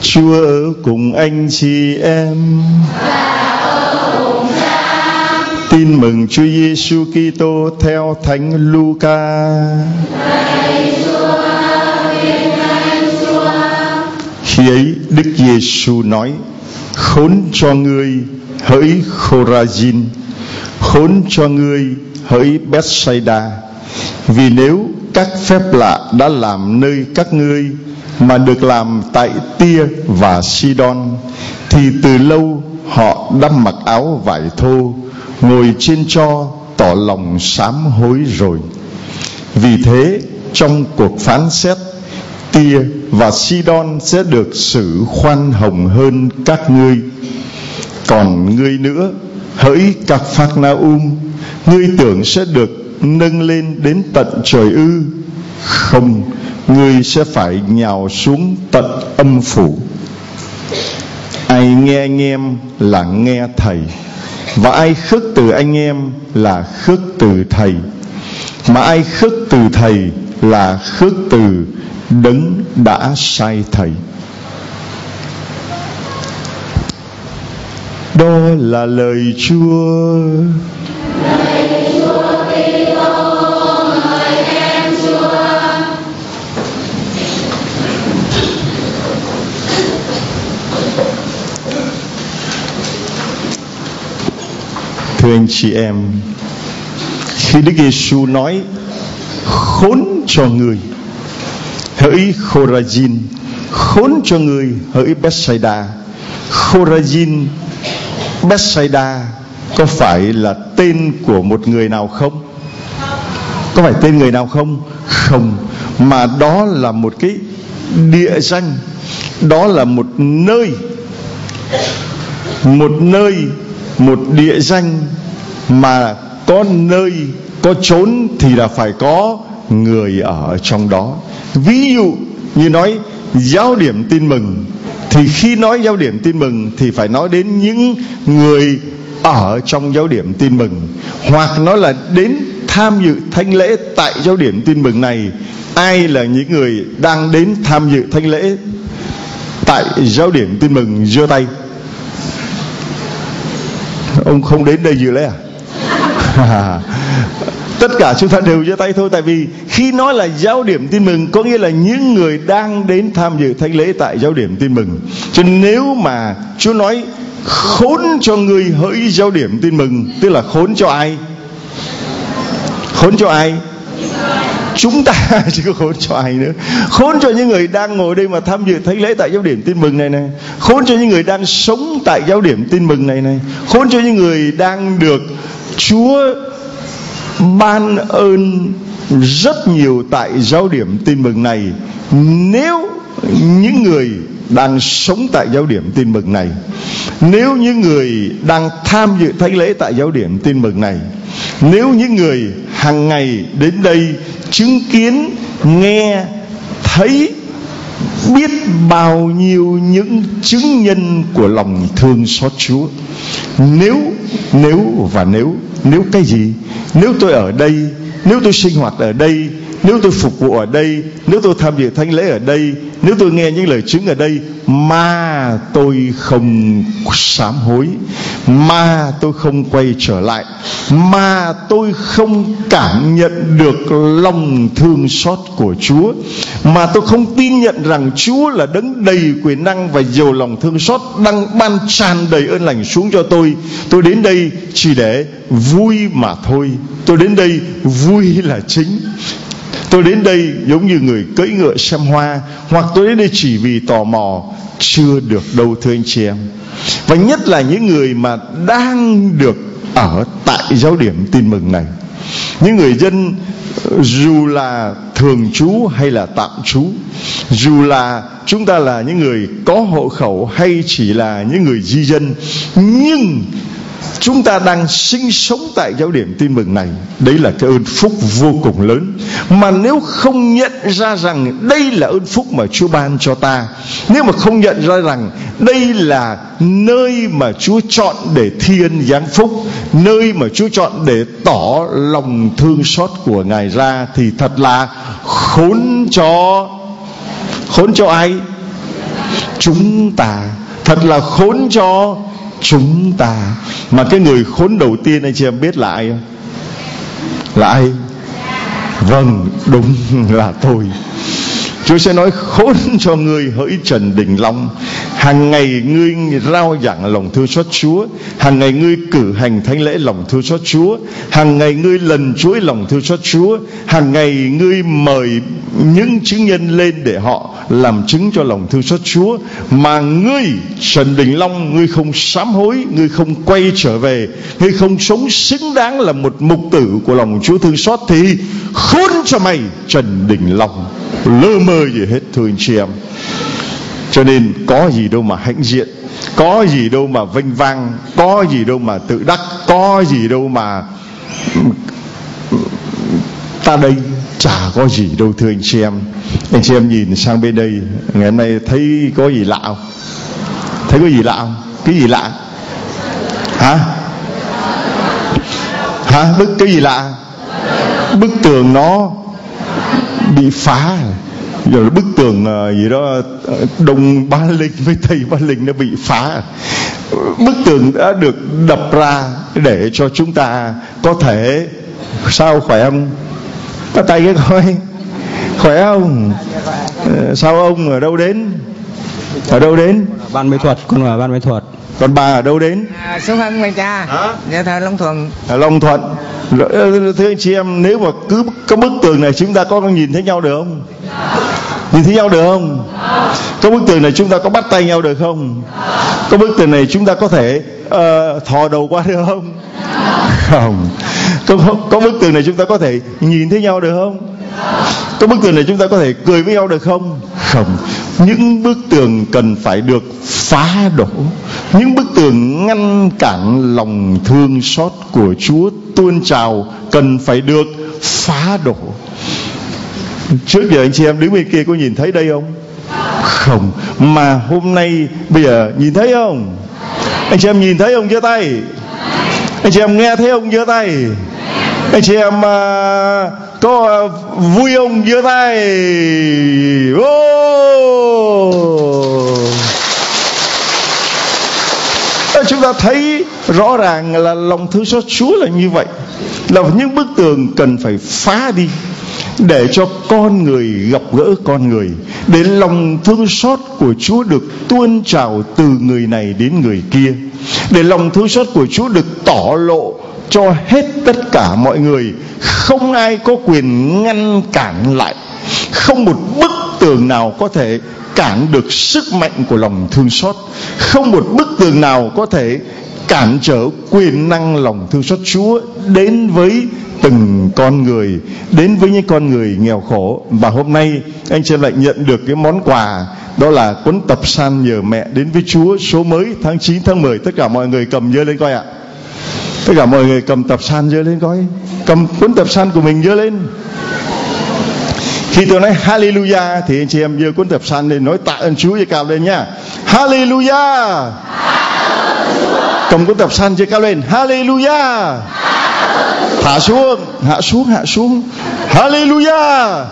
Chúa ở cùng anh chị em. Tin mừng Chúa Giêsu Kitô theo Thánh Luca. Khi ấy Đức Giêsu nói: khốn cho ngươi hỡi Khorazin, khốn cho ngươi hỡi Bethsaida, vì nếu các phép lạ đã làm nơi các ngươi mà được làm tại Tia và Sidon, thì từ lâu họ đã mặc áo vải thô, ngồi trên tro, tỏ lòng sám hối rồi. Vì thế trong cuộc phán xét, Tia và Sidon sẽ được xử khoan hồng hơn các ngươi. Còn ngươi nữa, hỡi Caphacnaum, ngươi tưởng sẽ được nâng lên đến tận trời ư? Không, ngươi sẽ phải nhào xuống tận âm phủ. Ai nghe anh em là nghe thầy, và ai khước từ anh em là khước từ thầy, mà ai khước từ thầy là khước từ Đấng đã sai thầy. Đó là lời Chúa. Thưa anh chị em, khi Đức Giêsu nói khốn cho người hỡi Khorazin, khốn cho người hỡi Bethsaida, Khorazin, Bethsaida có phải là tên của một người nào không? Có phải tên người nào không? Không, mà đó là một cái địa danh, đó là một nơi, một địa danh mà có nơi, có chốn thì là phải có người ở trong đó. Ví dụ như nói giáo điểm tin mừng, thì khi nói giáo điểm tin mừng thì phải nói đến những người ở trong giáo điểm tin mừng, hoặc nói là đến tham dự thánh lễ tại giáo điểm tin mừng này. Ai là những người đang đến tham dự thánh lễ tại giáo điểm tin mừng? giơ tay. Ông không đến đây dự lễ à? Tất cả chúng ta đều giơ tay thôi. Tại vì khi nói là giáo điểm tin mừng có nghĩa là những người đang đến tham dự thánh lễ tại giáo điểm tin mừng. Cho nên nếu mà Chúa nói khốn cho người hỡi giáo điểm tin mừng, tức là khốn cho ai? Khốn cho ai? Chúng ta chứ có khốn cho ai nữa. Khốn cho những người đang ngồi đây mà tham dự thánh lễ tại giáo điểm tin mừng này này. Khốn cho những người đang sống tại giáo điểm tin mừng này này. Khốn cho những người đang được Chúa ban ơn rất nhiều tại giáo điểm tin mừng này. Nếu những người đang sống tại giáo điểm tin mừng này, nếu những người đang tham dự thánh lễ tại giáo điểm tin mừng này, nếu những người hàng ngày đến đây chứng kiến, nghe, thấy, biết bao nhiêu những chứng nhân của lòng thương xót Chúa. Nếu cái gì? Nếu tôi ở đây, nếu tôi sinh hoạt ở đây, nếu tôi phục vụ ở đây, nếu tôi tham dự thánh lễ ở đây, nếu tôi nghe những lời chứng ở đây mà tôi không sám hối, mà tôi không quay trở lại, mà tôi không cảm nhận được lòng thương xót của Chúa, mà tôi không tin nhận rằng Chúa là đấng đầy quyền năng và giàu lòng thương xót, đang ban tràn đầy ơn lành xuống cho tôi đến đây chỉ để vui mà thôi. Tôi đến đây vui là chính. Tôi đến đây giống như người cưỡi ngựa xem hoa, hoặc tôi đến đây chỉ vì tò mò. Chưa được đâu thưa anh chị em. Và nhất là những người mà đang được ở tại giáo điểm tin mừng này, những người dân dù là thường trú hay là tạm trú, dù là chúng ta là những người có hộ khẩu hay chỉ là những người di dân, nhưng chúng ta đang sinh sống tại giáo điểm tin mừng này. Đấy là cái ơn phúc vô cùng lớn. Mà nếu không nhận ra rằng đây là ơn phúc mà Chúa ban cho ta, nếu mà không nhận ra rằng đây là nơi mà Chúa chọn để thi ân giáng phúc, nơi mà Chúa chọn để tỏ lòng thương xót của Ngài ra, thì thật là khốn cho ai? chúng ta. Thật là khốn cho chúng ta. Mà cái người khốn đầu tiên anh chị em biết là ai không? Là ai? Vâng, đúng là tôi. Chúa sẽ nói: khốn cho ngươi hỡi Trần Đình Long, hàng ngày ngươi rao giảng lòng thương xót Chúa, hàng ngày ngươi cử hành thánh lễ lòng thương xót Chúa, hàng ngày ngươi lần chuỗi lòng thương xót Chúa, hàng ngày ngươi mời những chứng nhân lên để họ làm chứng cho lòng thương xót Chúa, mà ngươi Trần Đình Long, ngươi không sám hối, ngươi không quay trở về, ngươi không sống xứng đáng là một mục tử của lòng Chúa thương xót, thì khốn cho mày Trần Đình Long. Lơ mơ gì hết, thưa anh chị em. Cho nên có gì đâu mà hãnh diện, có gì đâu mà vênh vang, có gì đâu mà tự đắc, có gì đâu mà ta đây, chả có gì đâu, thưa anh chị em. Anh chị em nhìn sang bên đây ngày hôm nay thấy có gì lạ không? Thấy có gì lạ không? Cái gì lạ? Hả? Cái gì lạ? Bức tường nó bị phá rồi. Bức tường gì đó Đông Ba Linh với Tây Ba Linh nó bị phá. Bức tường đã được đập ra để cho chúng ta có thể, sao, khỏe không? Bắt tay cái coi, khỏe không? Sao ông ở đâu đến? Ở đâu đến? Ban Mỹ Thuật, con ở Ban Mỹ Thuật. Còn bà ở đâu đến? Sông Hân người cha. Nhà thờ Long Thuận. Long Thuận. Thưa anh chị em, nếu mà cứ có bức tường này chúng ta có nhìn thấy nhau được không? Nhìn thấy nhau được không? Có bức tường này chúng ta có bắt tay nhau được không? Có bức tường này chúng ta có thể thò đầu qua được không? Không. Có bức tường này chúng ta có thể nhìn thấy nhau được không? Có bức tường này chúng ta có thể cười với nhau được không? Không. Những bức tường cần phải được phá đổ. Những bức tường ngăn cản lòng thương xót của Chúa tuôn trào cần phải được phá đổ. Trước giờ anh chị em đứng bên kia có nhìn thấy đây không? Không. Mà hôm nay bây giờ nhìn thấy không? Anh chị em nhìn thấy không? Giơ tay. Anh chị em nghe thấy không? Giơ tay. Anh chị em có vui không? Giơ tay. Chúng ta thấy rõ ràng là lòng thương xót Chúa là như vậy, là những bức tường cần phải phá đi để cho con người gặp gỡ con người, để lòng thương xót của Chúa được tuôn trào từ người này đến người kia, để lòng thương xót của Chúa được tỏ lộ cho hết tất cả mọi người. Không ai có quyền ngăn cản lại, không một bức tường nào có thể cản được sức mạnh của lòng thương xót, không một bức tường nào có thể cản trở quyền năng lòng thương xót Chúa đến với từng con người, đến với những con người nghèo khổ. Và hôm nay anh chị lại nhận được cái món quà, đó là cuốn tập san Nhờ Mẹ Đến Với Chúa số mới tháng 9 tháng 10. Tất cả mọi người cầm giơ lên coi ạ. Tất cả mọi người cầm tập san giơ lên coi. Cầm cuốn tập san của mình giơ lên. Khi tôi nói Hallelujah thì anh chị em giơ cuốn tập san lên, nói tạ ơn Chúa giơ cao lên nha. Hallelujah. Cầm cuốn tập san giơ cao lên. Hallelujah. Thả xuống, hạ xuống, hạ xuống. Hallelujah.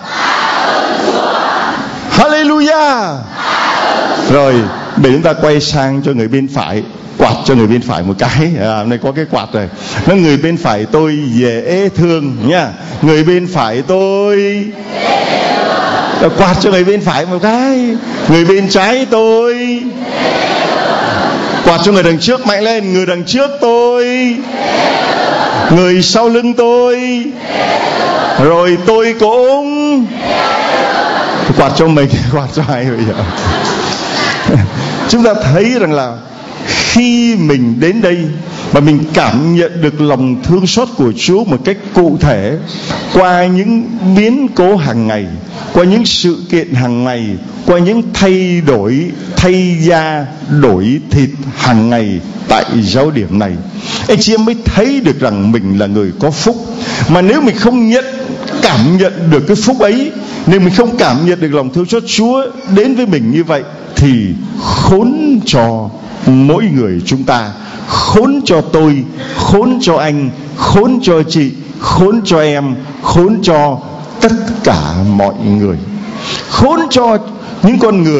Hallelujah. Rồi, để chúng ta quay sang cho người bên phải, quạt cho người bên phải một cái. Này có cái quạt rồi. Nó người bên phải tôi dễ thương nha. Người bên phải tôi quạt cho người bên phải một cái. Người bên trái tôi quạt cho người đằng trước mạnh lên. Người đằng trước tôi, người sau lưng tôi, rồi tôi cũng quạt cho mình. Quạt cho ai bây giờ? Chúng ta thấy rằng là khi mình đến đây mà mình cảm nhận được lòng thương xót của Chúa một cách cụ thể qua những biến cố hàng ngày, qua những sự kiện hàng ngày, qua những thay đổi, thay da đổi thịt hàng ngày tại giáo điểm này, anh chị em mới thấy được rằng mình là người có phúc. Mà nếu mình không cảm nhận được cái phúc ấy, nếu mình không cảm nhận được lòng thương xót Chúa đến với mình như vậy, thì khốn cho mỗi người chúng ta, khốn cho tôi, khốn cho anh, khốn cho chị, khốn cho em, khốn cho tất cả mọi người, khốn cho những con người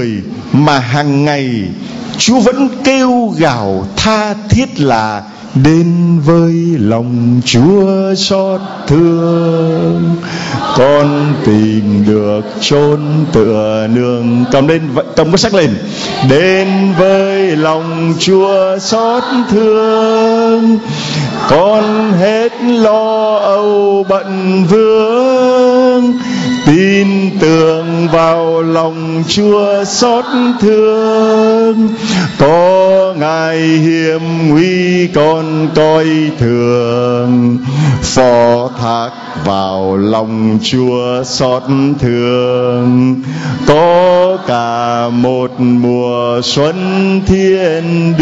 mà hàng ngày Chúa vẫn kêu gào tha thiết là đến với lòng Chúa xót thương, con tìm được chốn tựa nương. Cầm cái sắc lên. Đến với lòng Chúa xót thương, con hết lo âu bận vương, tin tưởng vào lòng Chúa xót thương. Có ngài hiểm nguy con coi thường, phó thác vào lòng Chúa xót thương. Có cả một mùa xuân thiên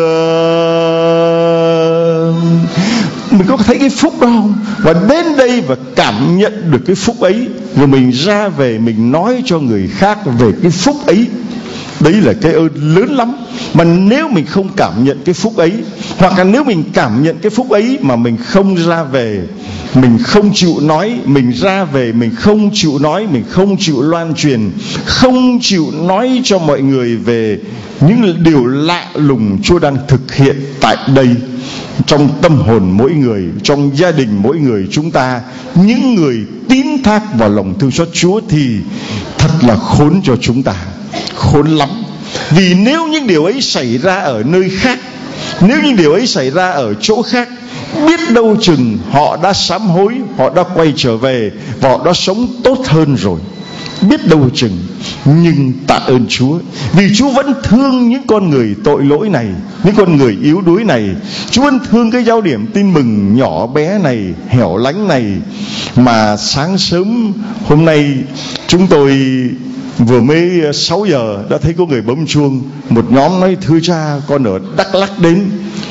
đường. Mình có thấy cái phúc đó không? Và đến đây và cảm nhận được cái phúc ấy, rồi mình ra về mình nói cho người khác về cái phúc ấy. Đấy là cái ơn lớn lắm. Mà nếu mình không cảm nhận cái phúc ấy, hoặc là nếu mình cảm nhận cái phúc ấy mà mình không ra về, mình không chịu nói, mình ra về mình không chịu nói, mình không chịu loan truyền, không chịu nói cho mọi người về những điều lạ lùng Chúa đang thực hiện tại đây, trong tâm hồn mỗi người, trong gia đình mỗi người chúng ta, những người tín thác vào lòng thương xót Chúa, thì thật là khốn cho chúng ta, khốn lắm. Vì nếu những điều ấy xảy ra ở nơi khác, nếu những điều ấy xảy ra ở chỗ khác, biết đâu chừng họ đã sám hối, họ đã quay trở về và họ đã sống tốt hơn rồi, biết đâu chừng. Nhưng tạ ơn Chúa, vì Chúa vẫn thương những con người tội lỗi này, những con người yếu đuối này. Chúa vẫn thương cái giáo điểm tin mừng nhỏ bé này, hẻo lánh này. Mà sáng sớm hôm nay chúng tôi vừa mới 6 giờ đã thấy có người bấm chuông. Một nhóm nói: thưa cha, con ở Đắk Lắk đến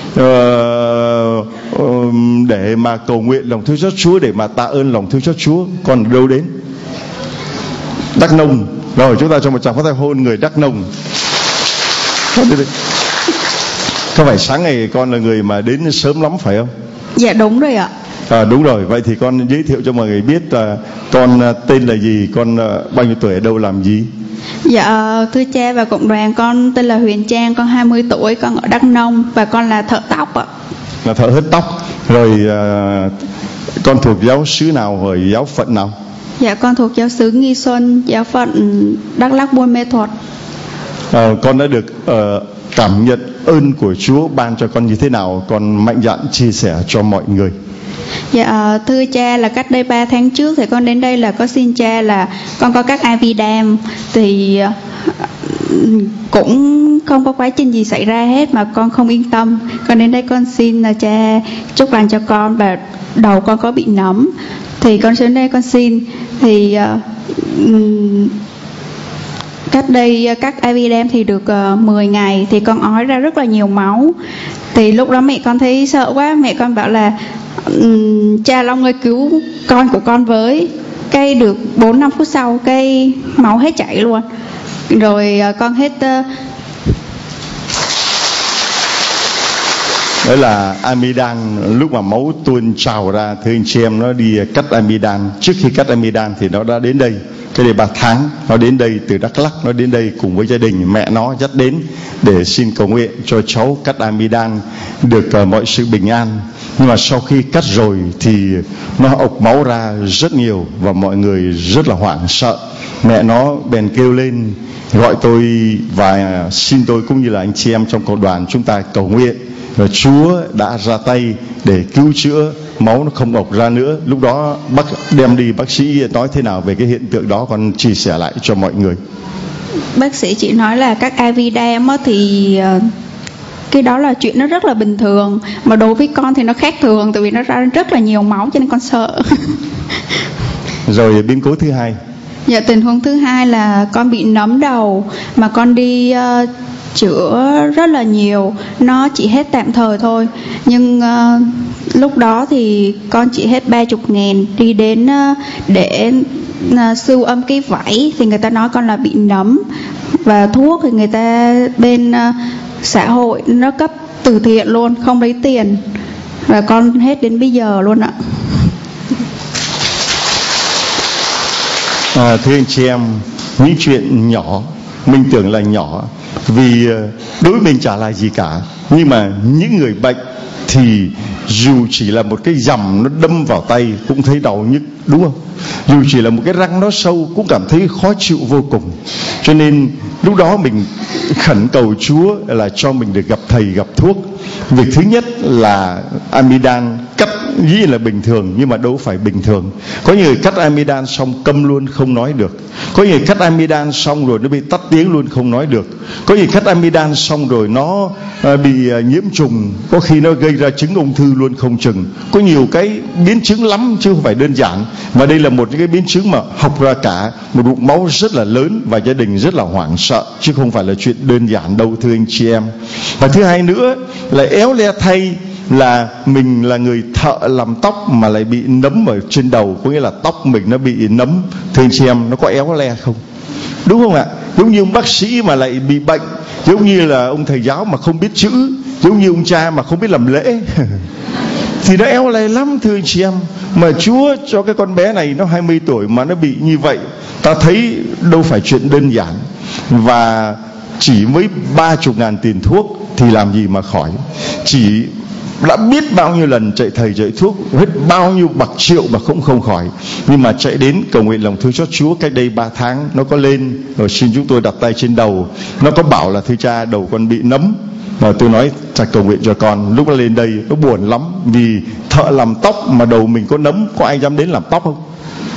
để mà cầu nguyện lòng thương xót Chúa, để mà tạ ơn lòng thương xót Chúa. Con đâu đến? Đắk Nông. Rồi chúng ta cho một tràng pháo tay hôn người Đắk Nông. Có phải sáng ngày con là người mà đến sớm lắm phải không? Dạ đúng rồi ạ. Đúng rồi. Vậy thì con giới thiệu cho mọi người biết con tên là gì, con bao nhiêu tuổi, ở đâu, làm gì? Dạ thưa cha và cộng đoàn, con tên là Huyền Trang, con 20 tuổi, con ở Đắk Nông và con là thợ tóc ạ. Là thợ hớt tóc. Rồi con thuộc giáo xứ nào, rồi giáo phận nào? Dạ con thuộc giáo xứ Nghi Xuân, giáo phận Đắk Lắk, Buôn Mê Thuột. Con đã được cảm nhận ơn của Chúa ban cho con như thế nào? Con mạnh dạn chia sẻ cho mọi người. Dạ thưa cha, là cách đây 3 tháng trước thì con đến đây là có xin cha là con có các IV đam, thì cũng không có quá trình gì xảy ra hết mà con không yên tâm. Con đến đây con xin là cha chúc lành cho con, và đầu con có bị nấm thì con đến đây con xin. Thì cách đây các IV đam thì được 10 ngày thì con ói ra rất là nhiều máu. Thì lúc đó mẹ con thấy sợ quá, mẹ con bảo là cha Long ơi cứu con của con với. Cái được 4-5 phút sau cái máu hết chảy luôn. Rồi con hết đó là amidan. Lúc mà máu tuôn trào ra, thưa anh chị em, nó đi cắt amidan. Trước khi cắt amidan thì nó đã đến đây. Cái đây 3 tháng nó đến đây từ Đắk Lắk, nó đến đây cùng với gia đình, mẹ nó dắt đến để xin cầu nguyện cho cháu cắt amidan được mọi sự bình an. Nhưng mà sau khi cắt rồi thì nó ộc máu ra rất nhiều và mọi người rất là hoảng sợ. Mẹ nó bèn kêu lên gọi tôi và xin tôi cũng như là anh chị em trong cộng đoàn chúng ta cầu nguyện. Và Chúa đã ra tay để cứu chữa, máu nó không ộc ra nữa. Lúc đó đem đi bác sĩ nói thế nào về cái hiện tượng đó, con chia sẻ lại cho mọi người. Bác sĩ chỉ nói là các IV đam thì cái đó là chuyện nó rất là bình thường, mà đối với con thì nó khác thường, tại vì nó ra rất là nhiều máu cho nên con sợ. Rồi biến cố thứ hai. Dạ tình huống thứ hai là con bị nấm đầu, mà con đi chữa rất là nhiều, nó chỉ hết tạm thời thôi. Nhưng lúc đó thì con chỉ hết 30.000 đi đến để siêu âm cái vảy, thì người ta nói con là bị nấm, và thuốc thì người ta bên xã hội nó cấp từ thiện luôn, không lấy tiền, và con hết đến bây giờ luôn ạ. Thưa anh chị em, những chuyện nhỏ mình tưởng là nhỏ, vì đối với mình chả là gì cả. Nhưng mà những người bệnh thì dù chỉ là một cái dầm nó đâm vào tay cũng thấy đau nhức, đúng không? Dù chỉ là một cái răng nó sâu cũng cảm thấy khó chịu vô cùng. Cho nên lúc đó mình khẩn cầu Chúa là cho mình được gặp thầy, gặp thuốc. Việc thứ nhất là amidan cắt dĩ là bình thường, nhưng mà đâu phải bình thường. Có người cắt amidan xong câm luôn, không nói được. Có người cắt amidan xong rồi nó bị tắt tiếng luôn, không nói được. Có người cắt amidan xong rồi nó bị nhiễm trùng, có khi nó gây ra chứng ung thư luôn không chừng. Có nhiều cái biến chứng lắm chứ không phải đơn giản. Và đây là một cái biến chứng mà học ra cả một bụng máu rất là lớn, và gia đình rất là hoảng sợ, chứ không phải là chuyện đơn giản đâu, thưa anh chị em. Và thứ hai nữa là éo le thay là mình là người thợ làm tóc mà lại bị nấm ở trên đầu, có nghĩa là tóc mình nó bị nấm. Thưa anh chị em, nó có éo le không? Đúng không ạ? Giống như ông bác sĩ mà lại bị bệnh, giống như là ông thầy giáo mà không biết chữ, giống như ông cha mà không biết làm lễ thì nó éo le lắm, thưa anh chị em. Mà Chúa cho cái con bé này nó 20 tuổi mà nó bị như vậy, ta thấy đâu phải chuyện đơn giản. Và chỉ với 30.000 tiền thuốc thì làm gì mà khỏi. Chỉ đã biết bao nhiêu lần chạy thầy chạy thuốc, hết bao nhiêu bạc triệu mà cũng không khỏi. Nhưng mà chạy đến cầu nguyện lòng thương xót Chúa cách đây 3 tháng, nó có lên rồi xin chúng tôi đặt tay trên đầu. Nó có bảo là thưa cha, đầu con bị nấm. Mà tôi nói cha cầu nguyện cho con. Lúc nó lên đây nó buồn lắm, vì thợ làm tóc mà đầu mình có nấm, có ai dám đến làm tóc không?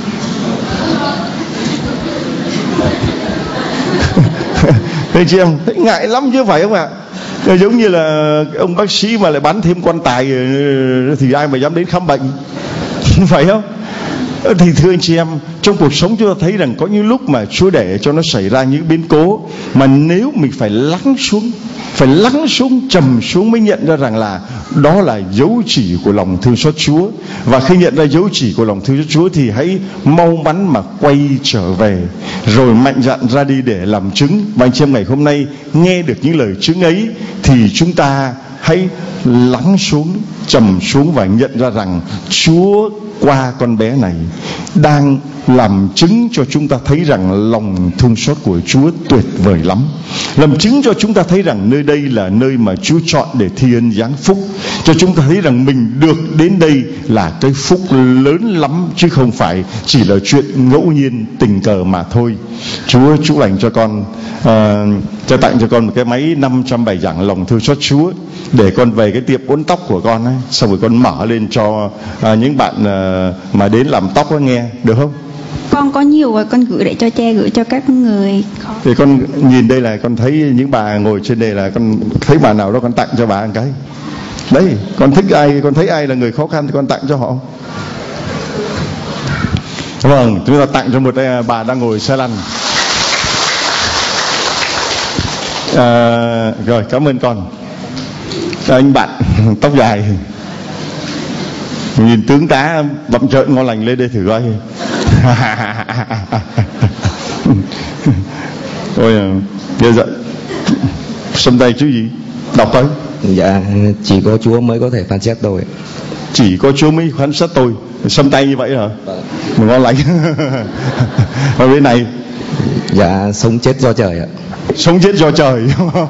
Thế chị em thấy ngại lắm chứ phải không ạ? Giống như là ông bác sĩ mà lại bán thêm quan tài thì ai mà dám đến khám bệnh phải không? Thì thưa anh chị em, trong cuộc sống chúng ta thấy rằng có những lúc mà Chúa để cho nó xảy ra những biến cố, mà nếu mình phải lắng xuống, trầm xuống mới nhận ra rằng là đó là dấu chỉ của lòng thương xót Chúa. Và khi nhận ra dấu chỉ của lòng thương xót Chúa thì hãy mau mắn mà quay trở về, rồi mạnh dạn ra đi để làm chứng. Và anh chị em ngày hôm nay nghe được những lời chứng ấy thì chúng ta hãy lắng xuống, trầm xuống và nhận ra rằng Chúa qua con bé này đang làm chứng cho chúng ta thấy rằng lòng thương xót của Chúa tuyệt vời lắm. Làm chứng cho chúng ta thấy rằng nơi đây là nơi mà Chúa chọn để thi ân giáng phúc, cho chúng ta thấy rằng mình được đến đây là cái phúc lớn lắm, chứ không phải chỉ là chuyện ngẫu nhiên tình cờ mà thôi. Chúa chúc lành cho con, cho tặng cho con một cái máy 500 bài giảng lòng thương xót Chúa, để con về cái tiệm uốn tóc của con ấy, xong rồi con mở lên cho những bạn mà đến làm tóc đó nghe, được không? Con có nhiều rồi, con gửi để cho cha, gửi cho các người. Thì con nhìn đây là con thấy những bà ngồi trên đây, là con thấy bà nào đó con tặng cho bà một cái. Đấy, con thích ai, con thấy ai là người khó khăn thì con tặng cho họ. Vâng, chúng ta tặng cho một bà đang ngồi xe lăn. Rồi, cảm ơn con. Anh bạn tóc dài, nhìn tướng tá bậm trợn ngon lành, lên đây thử coi. Ôi, bây giờ xâm tay chứ gì? Đọc coi. Dạ, chỉ có Chúa mới có thể phán xét tôi. Chỉ có Chúa mới phán xét tôi. Xâm tay như vậy hả? Vâng. Ngon lành. Ở bên này. Dạ, sống chết do trời ạ. Sống chết do trời.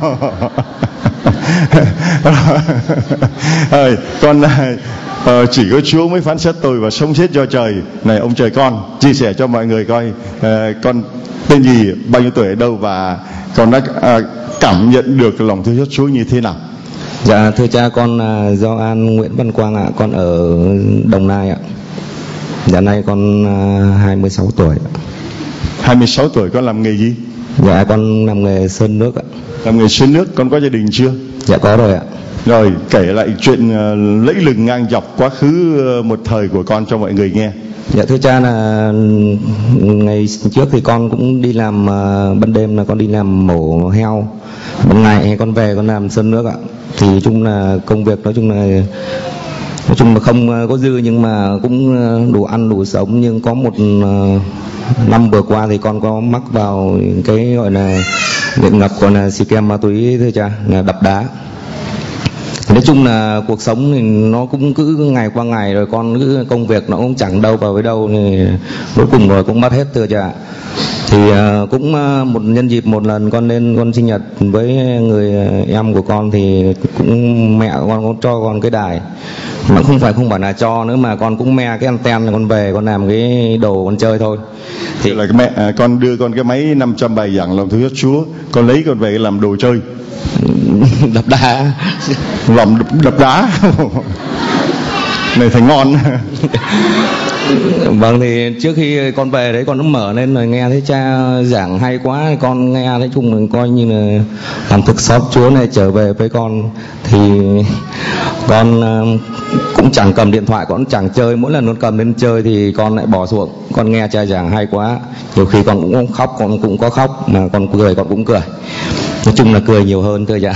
Con chỉ có Chúa mới phán xét tôi và sống chết do trời. Này ông trời, con chia sẻ cho mọi người coi, con tên gì, bao nhiêu tuổi, ở đâu, và con đã cảm nhận được lòng thương xót Chúa như thế nào? Dạ thưa cha, con là Gioan Nguyễn Văn Quang ạ, con ở Đồng Nai ạ. Dạ nay con 26 tuổi. 26 tuổi, con làm nghề gì? Dạ con làm nghề sơn nước ạ. Làm nghề sơn nước. Con có gia đình chưa? Dạ có rồi ạ. Rồi kể lại chuyện lẫy lừng ngang dọc quá khứ một thời của con cho mọi người nghe. Dạ thưa cha, là ngày trước thì con cũng đi làm, ban đêm là con đi làm mổ heo, ban ngày con về con làm sơn nước ạ. Thì chung là công việc nói chung là không có dư, nhưng mà cũng đủ ăn đủ sống. Nhưng có một năm vừa qua thì con có mắc vào cái gọi là nghiện ngập, còn là xì kem ma túy thưa cha, là đập đá. Nói chung là cuộc sống thì nó cũng cứ ngày qua ngày, rồi con cứ công việc nó cũng chẳng đâu vào với đâu, thì cuối cùng rồi cũng mất hết thưa cha. Thì cũng một nhân dịp một lần con lên con sinh nhật với người em của con thì cũng mẹ con cũng cho con cái đài, mà không phải là cho nữa mà con cũng me cái anten con về con làm cái đồ con chơi thôi. Thì là cái mẹ con đưa con cái máy 500 bài giảng lòng thương xót Chúa, con lấy con về làm đồ chơi. Đập đá. Lòng đập đá. Này thành ngon. Vâng, thì trước khi con về đấy con cũng mở lên rồi nghe thấy cha giảng hay quá, con nghe thấy chung mình coi như là làm thực xót Chúa này trở về với con. Thì con cũng chẳng cầm điện thoại, con cũng chẳng chơi, mỗi lần con cầm lên chơi thì con lại bỏ xuống. Con nghe cha giảng hay quá, nhiều khi con cũng khóc, con cũng có khóc, mà con cười con cũng cười, nói chung là cười nhiều hơn thưa cha.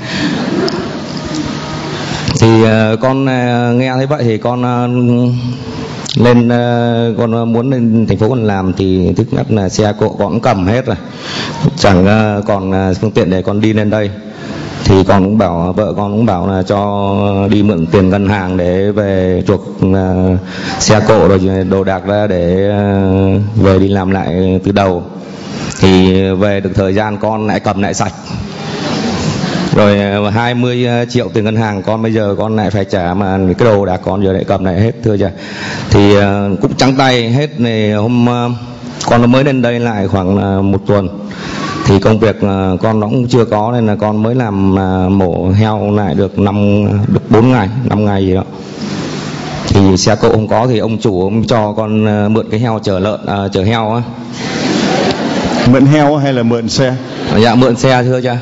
Thì con nghe thấy vậy thì con lên, con muốn lên thành phố con làm thì thứ nhất là xe cộ con cũng cầm hết rồi, chẳng còn phương tiện để con đi lên đây. Thì con cũng bảo vợ con cũng bảo là cho đi mượn tiền ngân hàng để về chuộc xe cộ rồi đồ đạc ra để về đi làm lại từ đầu. Thì về được thời gian con lại cầm lại sạch rồi 20 triệu tiền ngân hàng con bây giờ con lại phải trả, mà cái đồ đạc con giờ lại cầm lại hết thưa cha. Thì cũng trắng tay hết này. Hôm con mới lên đây lại khoảng 1 tuần thì công việc con nó cũng chưa có, nên là con mới làm mổ heo lại được 4 ngày 5 ngày gì đó. Thì xe cộ không có thì ông chủ ông cho con mượn cái heo chở heo á. Mượn heo hay là mượn xe? Dạ mượn xe thưa cha.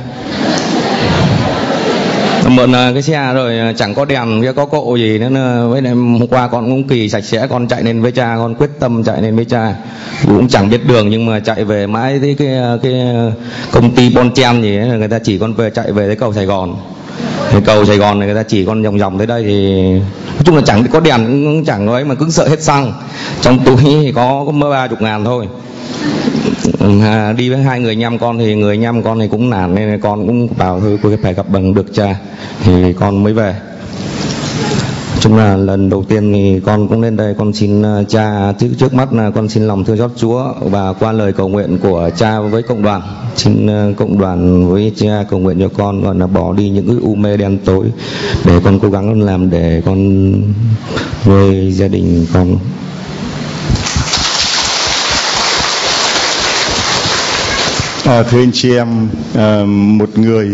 Mượn cái xe rồi chẳng có đèn có cộ gì nữa. Với lại hôm qua con cũng kỳ sạch sẽ, con chạy lên với cha, con quyết tâm chạy lên với cha, cũng chẳng biết đường nhưng mà chạy về mãi thấy cái công ty Bon Chen gì ấy, người ta chỉ con về chạy về tới cầu Sài Gòn. Thì cầu Sài Gòn này người ta chỉ con vòng tới đây thì nói chung là chẳng có đèn, cũng chẳng nói mà cứ sợ hết xăng. Trong túi thì có mới 30.000 thôi. Đi với 2 người anh em con thì người anh em con thì cũng nản, nên con cũng bảo thôi cô phải gặp bằng được cha thì con mới về. Chung là lần đầu tiên thì con cũng lên đây con xin cha trước mắt là con xin lòng thương xót Chúa, và qua lời cầu nguyện của cha với cộng đoàn, xin cộng đoàn với cha cầu nguyện cho con, gọi là bỏ đi những cái u mê đen tối để con cố gắng làm để con nuôi gia đình con. Thưa anh chị em, một người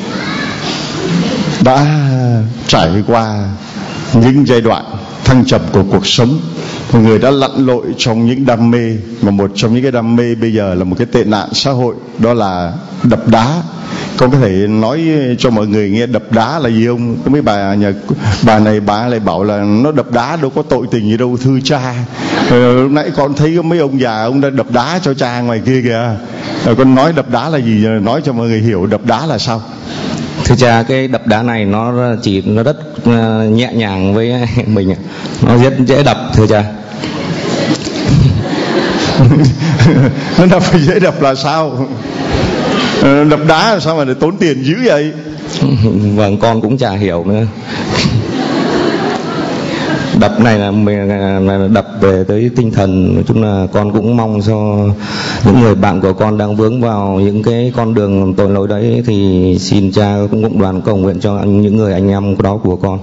đã trải qua những giai đoạn thăng trầm của cuộc sống, một người đã lặn lội trong những đam mê, mà một trong những cái đam mê bây giờ là một cái tệ nạn xã hội, đó là đập đá. Con có thể nói cho mọi người nghe đập đá là gì không? Có mấy bà này bà lại bảo là nó đập đá đâu có tội tình gì đâu thưa cha. Lúc nãy con thấy có mấy ông già ông đã đập đá cho cha ngoài kia kìa. Con nói đập đá là gì, nói cho mọi người hiểu đập đá là sao. Thưa cha, cái đập đá này nó rất nhẹ nhàng với mình, nó rất dễ đập thưa cha. Nó đập dễ đập là sao? Đập đá là sao mà để tốn tiền dữ vậy? Vâng, con cũng chả hiểu nữa. Đập này là mình đập về tới tinh thần. Nói chung là con cũng mong cho những người bạn của con đang vướng vào những cái con đường tội lỗi đấy thì xin cha cũng cộng đoàn cầu nguyện cho những người anh em đó của con.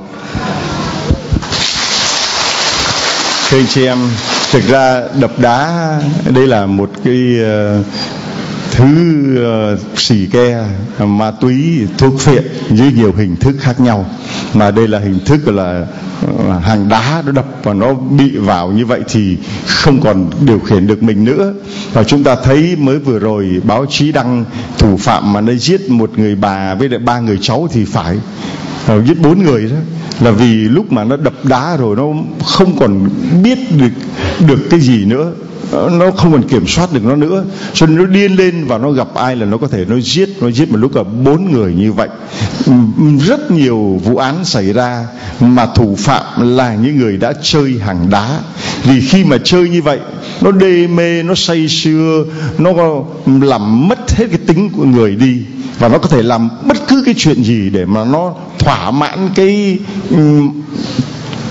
Thưa anh chị em, thực ra đập đá đây là một cái thứ xì ke, ma túy, thuốc phiện với nhiều hình thức khác nhau, mà đây là hình thức là hàng đá nó đập và nó bị vào như vậy thì không còn điều khiển được mình nữa. Và chúng ta thấy mới vừa rồi báo chí đăng thủ phạm mà nó giết một người bà với lại 3 người cháu thì phải, giết 4 người đó, là vì lúc mà nó đập đá rồi nó không còn biết được cái gì nữa, nó không còn kiểm soát được nó nữa, cho nên nó điên lên và nó gặp ai là nó có thể nó giết một lúc là 4 người như vậy. Rất nhiều vụ án xảy ra mà thủ phạm là những người đã chơi hàng đá, vì khi mà chơi như vậy nó đê mê, nó say sưa, nó làm mất hết cái tính của người đi, và nó có thể làm bất cứ cái chuyện gì để mà nó thỏa mãn cái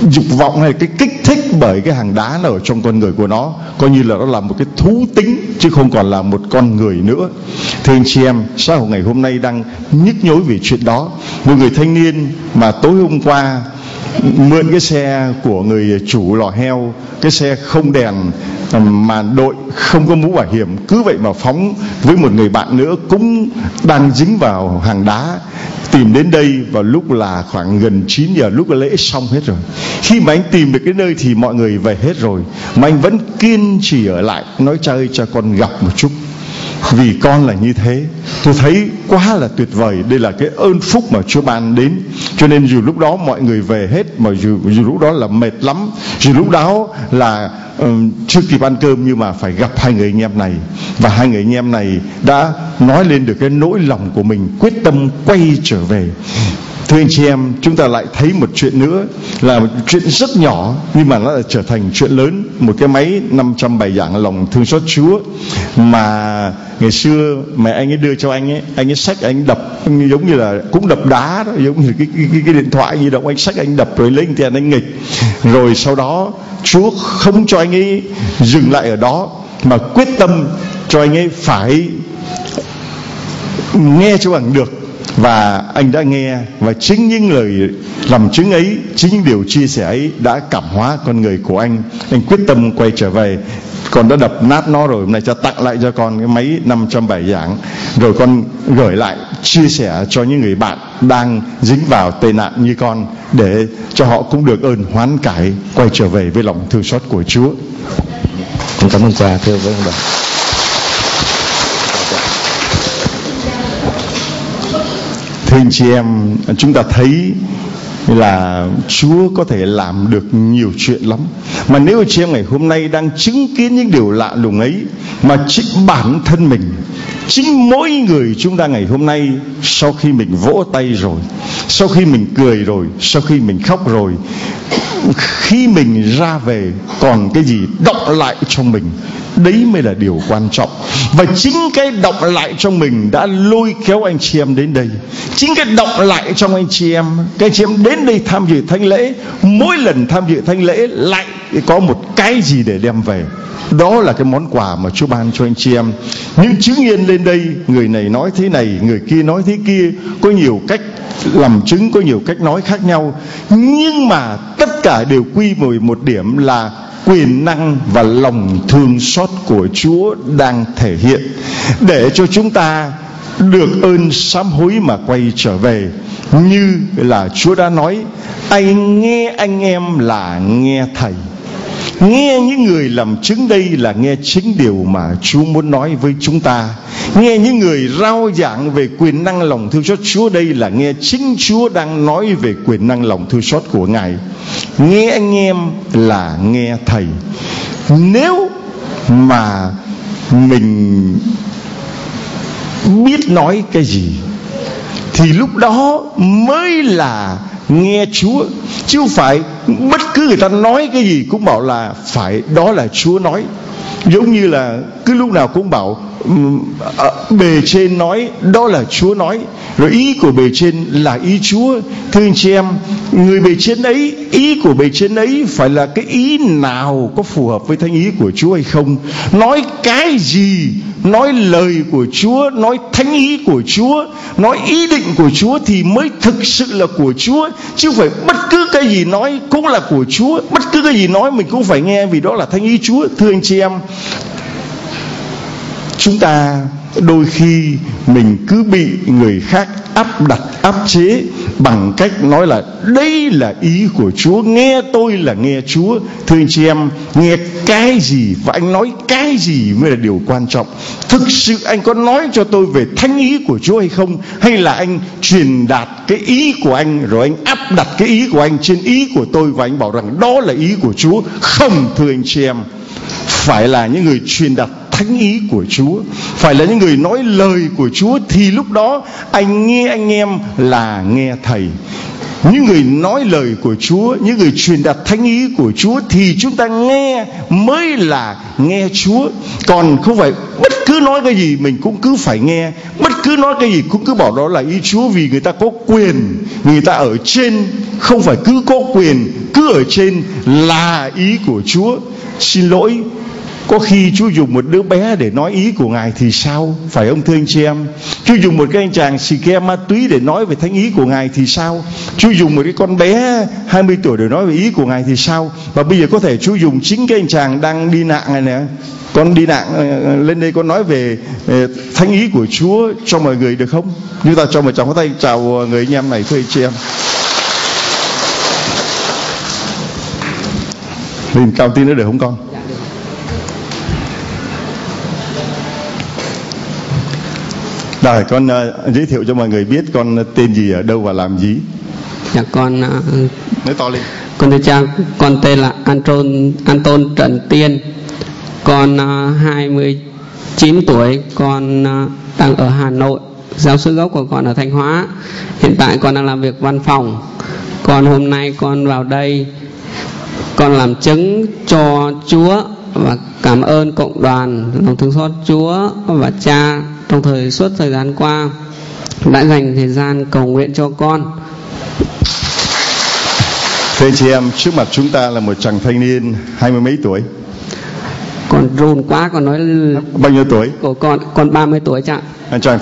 dục vọng hay cái kích thích bởi cái hang đá nó ở trong con người của nó, coi như là nó là một cái thú tính chứ không còn là một con người nữa. Thưa anh chị em, xã hội ngày hôm nay đang nhức nhối về chuyện đó. Một người thanh niên mà tối hôm qua mượn cái xe của người chủ lò heo, cái xe không đèn, màn đội, không có mũ bảo hiểm, cứ vậy mà phóng với một người bạn nữa cũng đang dính vào hang đá, tìm đến đây vào lúc là khoảng gần 9 giờ, lúc lễ xong hết rồi. Khi mà anh tìm được cái nơi thì mọi người về hết rồi, mà anh vẫn kiên trì ở lại, nói cha ơi cha con gặp một chút, vì con là như thế. Tôi thấy quá là tuyệt vời. Đây là cái ơn phúc mà Chúa ban đến. Cho nên dù lúc đó mọi người về hết, mà dù lúc đó là mệt lắm, dù lúc đó là chưa kịp ăn cơm, nhưng mà phải gặp hai người anh em này. Và hai người anh em này đã nói lên được cái nỗi lòng của mình, quyết tâm quay trở về. Thưa anh chị em, chúng ta lại thấy một chuyện nữa, là một chuyện rất nhỏ nhưng mà nó lại trở thành chuyện lớn. Một cái máy 500 bài giảng lòng thương xót Chúa mà ngày xưa mẹ anh ấy đưa cho anh ấy xách anh đập, anh giống như là cũng đập đá đó, giống như cái điện thoại di động, anh xách anh đập rồi lấy tiền anh nghịch. Rồi sau đó Chúa không cho anh ấy dừng lại ở đó, mà quyết tâm cho anh ấy phải nghe cho bằng được. Và anh đã nghe, và chính những lời làm chứng ấy, chính những điều chia sẻ ấy đã cảm hóa con người của anh. Anh quyết tâm quay trở về. Con đã đập nát nó rồi, hôm nay cha tặng lại cho con cái máy 500 bài giảng, rồi con gửi lại chia sẻ cho những người bạn đang dính vào tệ nạn như con, để cho họ cũng được ơn hoán cải, quay trở về với lòng thương xót của Chúa. Con cảm ơn cha. Thưa với ông bà, thưa anh chị em, chúng ta thấy là Chúa có thể làm được nhiều chuyện lắm. Mà nếu anh chị em ngày hôm nay đang chứng kiến những điều lạ lùng ấy, mà chính bản thân mình, chính mỗi người chúng ta ngày hôm nay, sau khi mình vỗ tay rồi, sau khi mình cười rồi, sau khi mình khóc rồi, khi mình ra về còn cái gì đọng lại trong mình, đấy mới là điều quan trọng. Và chính cái đọng lại trong mình đã lôi kéo anh chị em đến đây. Chính cái đọng lại trong anh chị em, các anh chị em đến đây tham dự thánh lễ, mỗi lần tham dự thánh lễ lại có một cái gì để đem về. Đó là cái món quà mà Chúa ban cho anh chị em. Những chứng nhân lên đây, người này nói thế này, người kia nói thế kia, có nhiều cách làm chứng, có nhiều cách nói khác nhau, nhưng mà tất cả đều quy về một điểm là quyền năng và lòng thương xót của Chúa đang thể hiện, để cho chúng ta được ơn sám hối mà quay trở về. Như là Chúa đã nói, anh nghe anh em là nghe Thầy. Nghe những người làm chứng đây là nghe chính điều mà Chúa muốn nói với chúng ta. Nghe những người rao giảng về quyền năng lòng thương xót Chúa đây là nghe chính Chúa đang nói về quyền năng lòng thương xót của Ngài. Nghe anh em là nghe Thầy. Nếu mà mình biết nói cái gì thì lúc đó mới là nghe Chúa, chứ không phải bất cứ người ta nói cái gì cũng bảo là phải đó là Chúa nói. Giống như là cứ lúc nào cũng bảo bề trên nói đó là Chúa nói, rồi ý của bề trên là ý Chúa. Thưa anh chị em, người bề trên ấy, ý của bề trên ấy phải là cái ý nào có phù hợp với thánh ý của Chúa hay không. Nói cái gì, nói lời của Chúa, nói thánh ý của Chúa, nói ý định của Chúa thì mới thực sự là của Chúa, chứ không phải bất cứ cái gì nói cũng là của Chúa. Bất cứ cái gì nói mình cũng phải nghe, vì đó là thánh ý Chúa. Thưa anh chị em, chúng ta đôi khi mình cứ bị người khác áp đặt, áp chế bằng cách nói là đây là ý của Chúa, nghe tôi là nghe Chúa. Thưa anh chị em, nghe cái gì và anh nói cái gì mới là điều quan trọng. Thực sự anh có nói cho tôi về thánh ý của Chúa hay không, hay là anh truyền đạt cái ý của anh rồi anh áp đặt cái ý của anh trên ý của tôi và anh bảo rằng đó là ý của Chúa? Không, thưa anh chị em, phải là những người truyền đạt thánh ý của Chúa, phải là những người nói lời của Chúa, thì lúc đó anh nghe anh em là nghe Thầy. Những người nói lời của Chúa, những người truyền đạt thánh ý của Chúa thì chúng ta nghe mới là nghe Chúa. Còn không phải bất cứ nói cái gì mình cũng cứ phải nghe, bất cứ nói cái gì cũng cứ bảo đó là ý Chúa, vì người ta có quyền, người ta ở trên không phải cứ có quyền, cứ ở trên là ý của Chúa. Xin lỗi, có khi Chúa dùng một đứa bé để nói ý của Ngài thì sao? Phải không thưa anh chị em? Chúa dùng một cái anh chàng xì ke ma túy để nói về thánh ý của Ngài thì sao? Chúa dùng một cái con bé 20 tuổi để nói về ý của Ngài thì sao? Và bây giờ có thể Chúa dùng chính cái anh chàng đang đi nạn này nè, con đi nạn lên đây con nói về thánh ý của Chúa cho mọi người được không? Chúng ta cho một tràng pháo tay chào người anh em này thưa anh chị em. Mình cao tin nữa được không con? Rồi con giới thiệu cho mọi người biết con tên gì, ở đâu và làm gì. Dạ con nói to lên. Con thưa cha, con tên là Anton Trần Tiên. Con 29 tuổi, con đang ở Hà Nội. Giáo sư gốc của con ở Thanh Hóa. Hiện tại con đang làm việc văn phòng. Con hôm nay con vào đây, con làm chứng cho Chúa và cảm ơn cộng đoàn lòng thương xót Chúa và cha trong suốt thời gian qua đã dành thời gian cầu nguyện cho con. Thưa anh chị em, trước mặt chúng ta là một chàng thanh niên 20 mấy tuổi. Con run quá, con nói bao nhiêu tuổi? Của con 30 tuổi cha. Chàng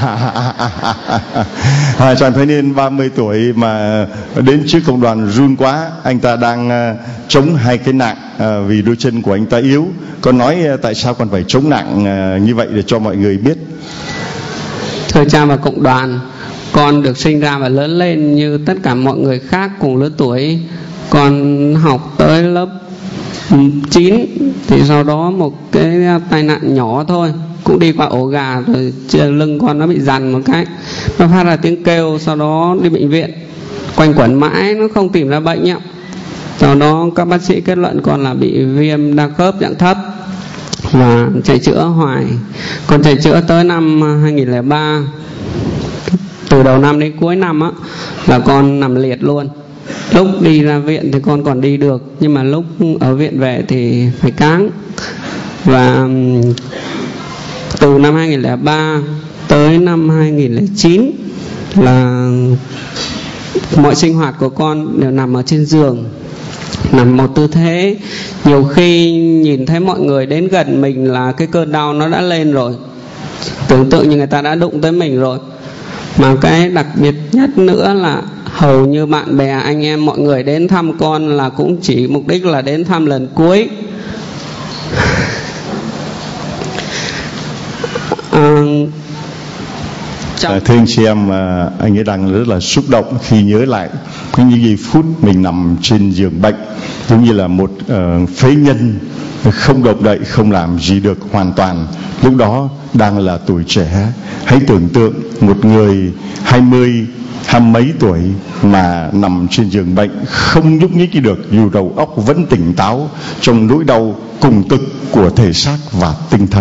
thanh niên 30 tuổi mà đến trước cộng đoàn run quá. Anh ta đang chống 2 cái nạng vì đôi chân của anh ta yếu. Con nói tại sao con phải chống nạng như vậy để cho mọi người biết. Thưa cha và cộng đoàn, con được sinh ra và lớn lên như tất cả mọi người khác cùng lứa tuổi. Con học tới lớp 9 thì sau đó một cái tai nạn nhỏ thôi, cũng đi qua ổ gà rồi lưng con nó bị dằn một cái, nó phát ra tiếng kêu. Sau đó đi bệnh viện quanh quẩn mãi nó không tìm ra bệnh ạ. Sau đó các bác sĩ kết luận con là bị viêm đa khớp dạng thấp và chạy chữa hoài. Con chạy chữa tới năm 2003, từ đầu năm đến cuối năm á là con nằm liệt luôn. Lúc đi ra viện thì con còn đi được, nhưng mà lúc ở viện về thì phải cáng. Và từ năm 2003 tới năm 2009 là mọi sinh hoạt của con đều nằm ở trên giường, nằm một tư thế. Nhiều khi nhìn thấy mọi người đến gần mình là cái cơn đau nó đã lên rồi, tưởng tượng như người ta đã đụng tới mình rồi. Mà cái đặc biệt nhất nữa là hầu như bạn bè anh em mọi người đến thăm con là cũng chỉ mục đích là đến thăm lần cuối. Thưa anh chị em, anh ấy đang rất là xúc động khi nhớ lại những giây phút mình nằm trên giường bệnh, giống như là một phế nhân không động đậy, không làm gì được hoàn toàn. Lúc đó đang là tuổi trẻ. Hãy tưởng tượng một người 20 mấy tuổi mà nằm trên giường bệnh không nhúc nhích được, dù đầu óc vẫn tỉnh táo trong nỗi đau cùng cực của thể xác và tinh thần.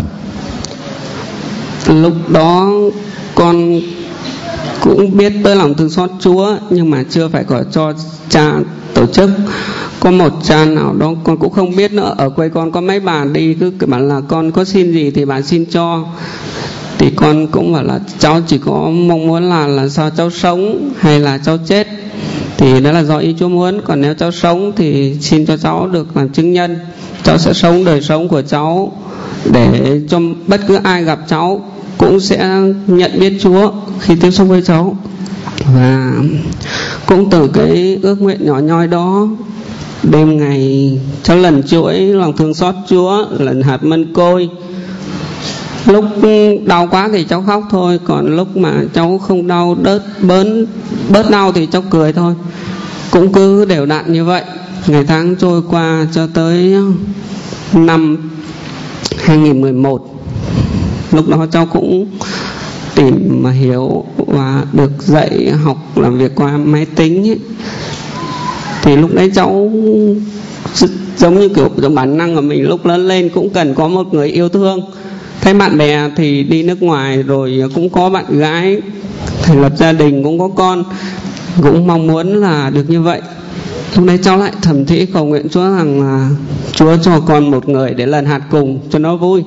Lúc đó con cũng biết tới lòng thương xót Chúa, nhưng mà chưa phải có cho cha tổ chức. Có một cha nào đó con cũng không biết nữa. Ở quê con có mấy bà đi cứ bảo là con có xin gì thì bà xin cho. Thì con cũng bảo là cháu chỉ có mong muốn là sao cháu sống hay là cháu chết thì đó là do ý Chúa muốn. Còn nếu cháu sống thì xin cho cháu được làm chứng nhân. Cháu sẽ sống đời sống của cháu để cho bất cứ ai gặp cháu cũng sẽ nhận biết Chúa khi tiếp xúc với cháu. Và cũng từ cái ước nguyện nhỏ nhoi đó, đêm ngày cháu lần chuỗi lòng thương xót Chúa, lần hạt mân côi. Lúc đau quá thì cháu khóc thôi, còn lúc mà cháu không đau, bớt đau thì cháu cười thôi. Cũng cứ đều đặn như vậy. Ngày tháng trôi qua cho tới năm 2011. Lúc đó cháu cũng tìm mà hiểu và được dạy học làm việc qua máy tính ấy. Thì lúc đấy cháu giống như kiểu trong bản năng của mình lúc lớn lên cũng cần có một người yêu thương. Thấy bạn bè thì đi nước ngoài rồi cũng có bạn gái, thành lập gia đình cũng có con, cũng mong muốn là được như vậy. Lúc đấy cháu lại thầm thỉ cầu nguyện Chúa rằng là Chúa cho con một người để lần hạt cùng cho nó vui.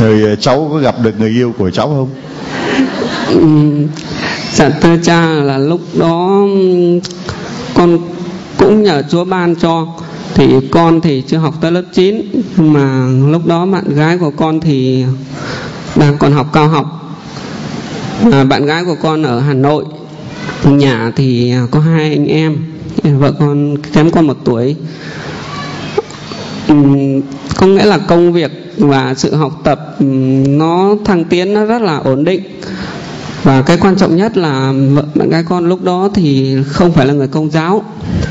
Rồi cháu có gặp được người yêu của cháu không? Dạ thưa cha, là lúc đó con cũng nhờ Chúa ban cho. Thì con thì chưa học tới lớp 9, mà lúc đó bạn gái của con thì đang còn học cao học. Bạn gái của con ở Hà Nội, nhà thì có 2 anh em, vợ con kém con 1 tuổi. Có nghĩa là công việc và sự học tập nó thăng tiến, nó rất là ổn định. Và cái quan trọng nhất là bạn gái con lúc đó thì không phải là người Công giáo.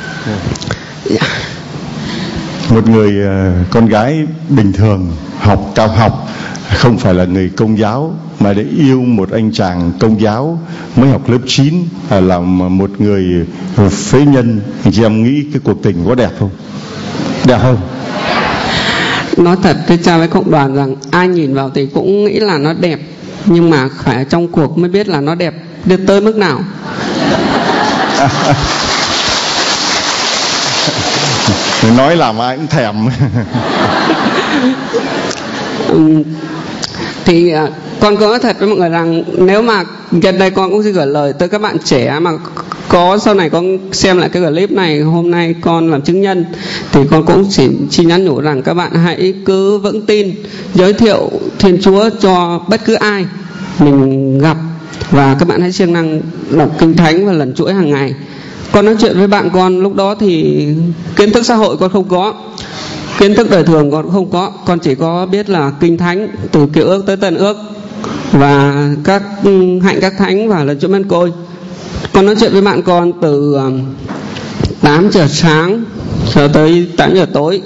Một người con gái bình thường, học cao học, không phải là người Công giáo, mà để yêu một anh chàng Công giáo mới học lớp 9 là một người phế nhân. Anh chị em nghĩ cái cuộc tình có đẹp không? Đẹp không? Nói thật với cha với cộng đoàn rằng ai nhìn vào thì cũng nghĩ là nó đẹp, nhưng mà phải ở trong cuộc mới biết là nó đẹp đến tới mức nào. Nói làm ai cũng thèm. Thì con có nói thật với mọi người rằng nếu mà gần đây con cũng sẽ gửi lời tới các bạn trẻ mà có sau này con xem lại cái clip này, hôm nay con làm chứng nhân, thì con cũng chỉ nhắn nhủ rằng các bạn hãy cứ vững tin giới thiệu Thiên Chúa cho bất cứ ai mình gặp, và các bạn hãy siêng năng đọc Kinh Thánh và lần chuỗi hàng ngày. Con nói chuyện với bạn con lúc đó thì kiến thức xã hội con không có, kiến thức đời thường con không có, con chỉ có biết là Kinh Thánh từ Cựu Ước tới Tân Ước và các hạnh các thánh và lần chuỗi men côi. Con nói chuyện với bạn con từ 8 giờ sáng cho tới 8 giờ tối.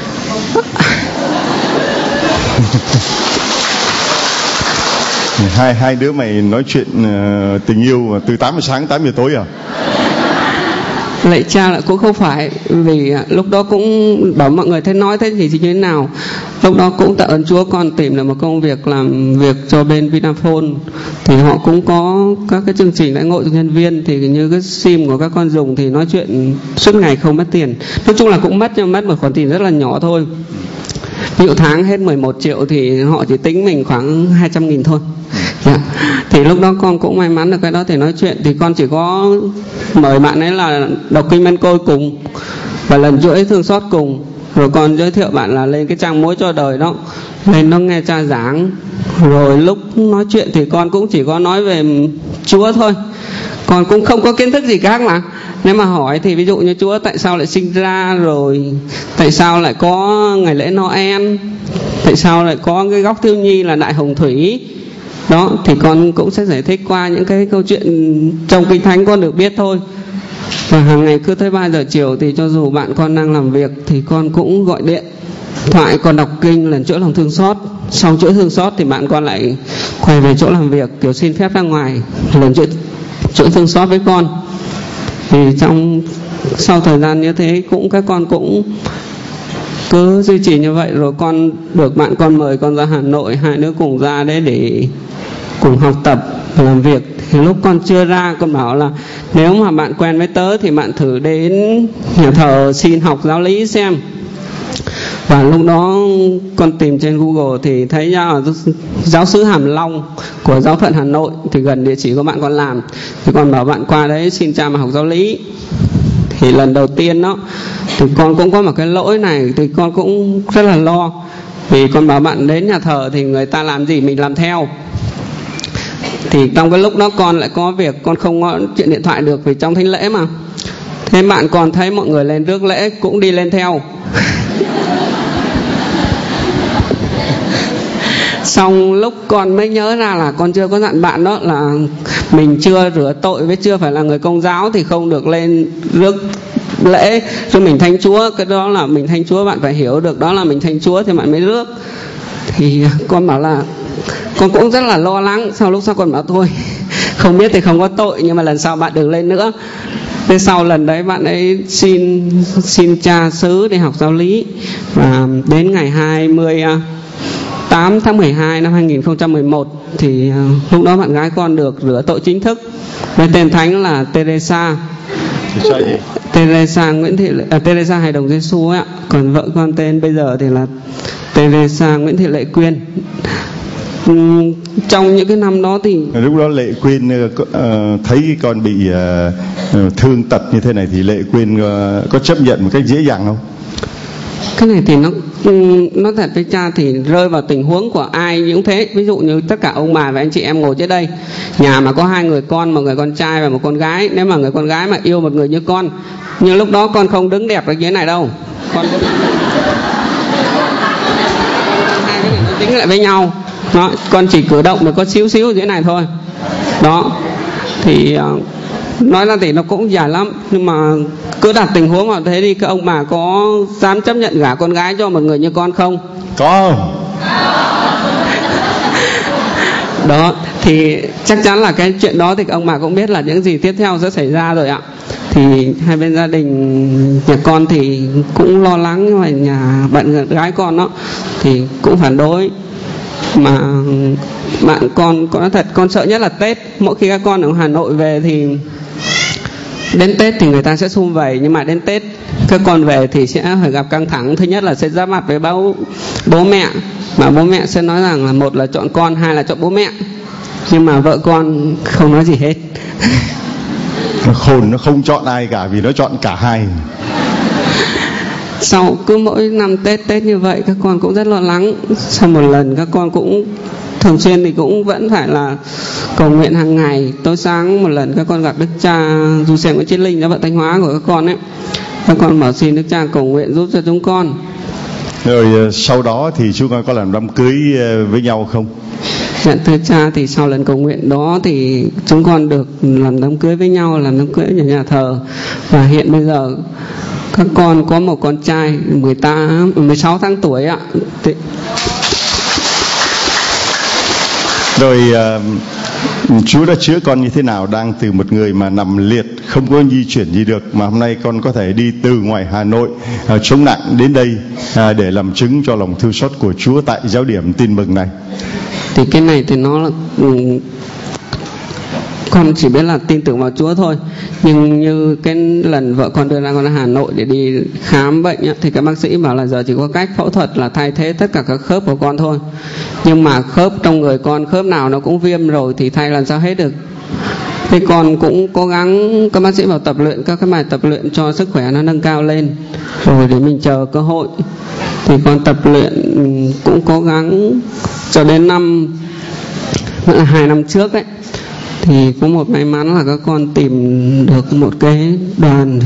Hai đứa mày nói chuyện tình yêu từ 8 giờ sáng 8 giờ tối à? Lạy cha lại cũng không phải, vì lúc đó cũng bảo mọi người thấy nói thế thì như thế nào. Lúc đó cũng tạ ơn Chúa con tìm được một công việc làm việc cho bên Vinaphone, thì họ cũng có các cái chương trình đãi ngộ cho nhân viên, thì như cái sim của các con dùng thì nói chuyện suốt ngày không mất tiền. Nói chung là cũng mất, nhưng mất một khoản tiền rất là nhỏ thôi. Ví dụ tháng hết 11 triệu thì họ chỉ tính mình khoảng 200.000 thôi. Thì lúc đó con cũng may mắn được cái đó, thì nói chuyện thì con chỉ có mời bạn ấy là đọc Kinh Men Côi cùng và lần chuỗi thương xót cùng, rồi con giới thiệu bạn là lên cái trang Mối Cho Đời đó, lên nó nghe cha giảng. Rồi lúc nói chuyện thì con cũng chỉ có nói về Chúa thôi, con cũng không có kiến thức gì khác mà. Nếu mà hỏi thì ví dụ như Chúa tại sao lại sinh ra, rồi tại sao lại có ngày lễ Noel, tại sao lại có cái góc thiếu nhi là Đại Hồng Thủy đó, thì con cũng sẽ giải thích qua những cái câu chuyện trong Kinh Thánh con được biết thôi. Và hàng ngày cứ tới 3 giờ chiều thì cho dù bạn con đang làm việc thì con cũng gọi điện thoại, con đọc kinh lần chuỗi lòng thương xót. Xong chuỗi thương xót thì bạn con lại quay về chỗ làm việc, kiểu xin phép ra ngoài lần chuỗi thương xót với con. Thì sau thời gian như thế cũng các con cũng cứ duy trì như vậy. Rồi con được bạn con mời con ra Hà Nội, hai đứa cùng ra đấy để cùng học tập làm việc. Thì lúc con chưa ra, con bảo là nếu mà bạn quen với tớ thì bạn thử đến nhà thờ xin học giáo lý xem. Và lúc đó con tìm trên Google thì thấy ra ở giáo xứ Hàm Long của Giáo phận Hà Nội, thì gần địa chỉ của bạn con làm. Thì con bảo bạn qua đấy xin cha mà học giáo lý. Thì lần đầu tiên đó thì con cũng có một cái lỗi này, thì con cũng rất là lo, vì con bảo bạn đến nhà thờ thì người ta làm gì mình làm theo. Thì trong cái lúc đó con lại có việc, con không có chuyện điện thoại được vì trong thánh lễ mà. Thế bạn còn thấy mọi người lên rước lễ cũng đi lên theo. Xong lúc con mới nhớ ra là con chưa có dặn bạn đó là mình chưa rửa tội với chưa phải là người Công giáo thì không được lên rước lễ cho mình thánh Chúa. Cái đó là mình thánh Chúa, bạn phải hiểu được đó là mình thánh Chúa thì bạn mới rước. Thì con bảo là con cũng rất là lo lắng. Sau lúc sau con bảo thôi, không biết thì không có tội, nhưng mà lần sau bạn đừng lên nữa. Thế sau lần đấy bạn ấy xin cha xứ để học giáo lý. Và đến ngày 28 tháng 12 năm 2011 thì lúc đó bạn gái con được rửa tội chính thức với tên thánh là Teresa. Teresa Hài Đồng Giêsu ấy ạ. Còn vợ con tên bây giờ thì là Teresa Nguyễn Thị Lệ Quyên. trong những cái năm đó thì lúc đó Lệ Quyên thấy con bị thương tật như thế này thì Lệ Quyên có chấp nhận một cách dễ dàng không? Cái này thì nó thật với cha thì rơi vào tình huống của ai cũng thế. Ví dụ như tất cả ông bà và anh chị em ngồi trên đây, nhà mà có 2 người con, một người con trai và một con gái. Nếu mà người con gái mà yêu một người như con, nhưng lúc đó con không đứng đẹp được như thế này đâu, con hai cái này nó dính lại với nhau đó, con chỉ cử động được có xíu như thế này thôi đó. Thì nói ra thì nó cũng dài lắm, nhưng mà cứ đặt tình huống vào thế đi, các ông bà có dám chấp nhận gả con gái cho một người như con không? Có. Đó, thì chắc chắn là cái chuyện đó thì các ông bà cũng biết là những gì tiếp theo sẽ xảy ra rồi ạ. Thì hai bên gia đình nhà con thì cũng lo lắng, nhưng mà nhà bạn gái con đó thì cũng phản đối. Mà bạn con nói thật, con sợ nhất là Tết. Mỗi khi các con ở Hà Nội về thì đến Tết thì người ta sẽ sum vầy, nhưng mà đến Tết các con về thì sẽ phải gặp căng thẳng. Thứ nhất là sẽ giáp mặt với bố mẹ, mà bố mẹ sẽ nói rằng là một là chọn con, hai là chọn bố mẹ, nhưng mà vợ con không nói gì hết. Nó khôn, nó không chọn ai cả vì nó chọn cả hai. Sau cứ mỗi năm Tết như vậy các con cũng rất lo lắng. Sau một lần các con cũng thường xuyên thì cũng vẫn phải là cầu nguyện hàng ngày. Tối sáng một lần các con gặp Đức Cha Du Xe Nguyễn Chí Linh, là vợ Thanh Hóa của các con ấy. Các con bảo xin Đức Cha cầu nguyện giúp cho chúng con. Rồi sau đó thì chúng con có làm đám cưới với nhau không? Dạ thưa cha, thì sau lần cầu nguyện đó thì chúng con được làm đám cưới với nhau, làm đám cưới ở nhà thờ. Và hiện bây giờ các con có một con trai 16 tháng tuổi ạ. Rồi Chúa đã chữa con như thế nào? Đang từ một người mà nằm liệt, không có di chuyển gì được, mà hôm nay con có thể đi từ ngoài Hà Nội chống nặng đến đây để làm chứng cho lòng thương xót của Chúa tại giáo điểm Tin Mừng này. Thì cái này thì nó là con chỉ biết là tin tưởng vào Chúa thôi. Nhưng như cái lần vợ con đưa ra con ra Hà Nội để đi khám bệnh ấy, thì các bác sĩ bảo là giờ chỉ có cách phẫu thuật là thay thế tất cả các khớp của con thôi. Nhưng mà khớp trong người con, khớp nào nó cũng viêm rồi thì thay làm sao hết được. Thì con cũng cố gắng, các bác sĩ bảo tập luyện các cái bài tập luyện cho sức khỏe nó nâng cao lên, rồi để mình chờ cơ hội. Thì con tập luyện cũng cố gắng cho đến 2 năm trước ấy, thì có một may mắn là các con tìm được một cái đoàn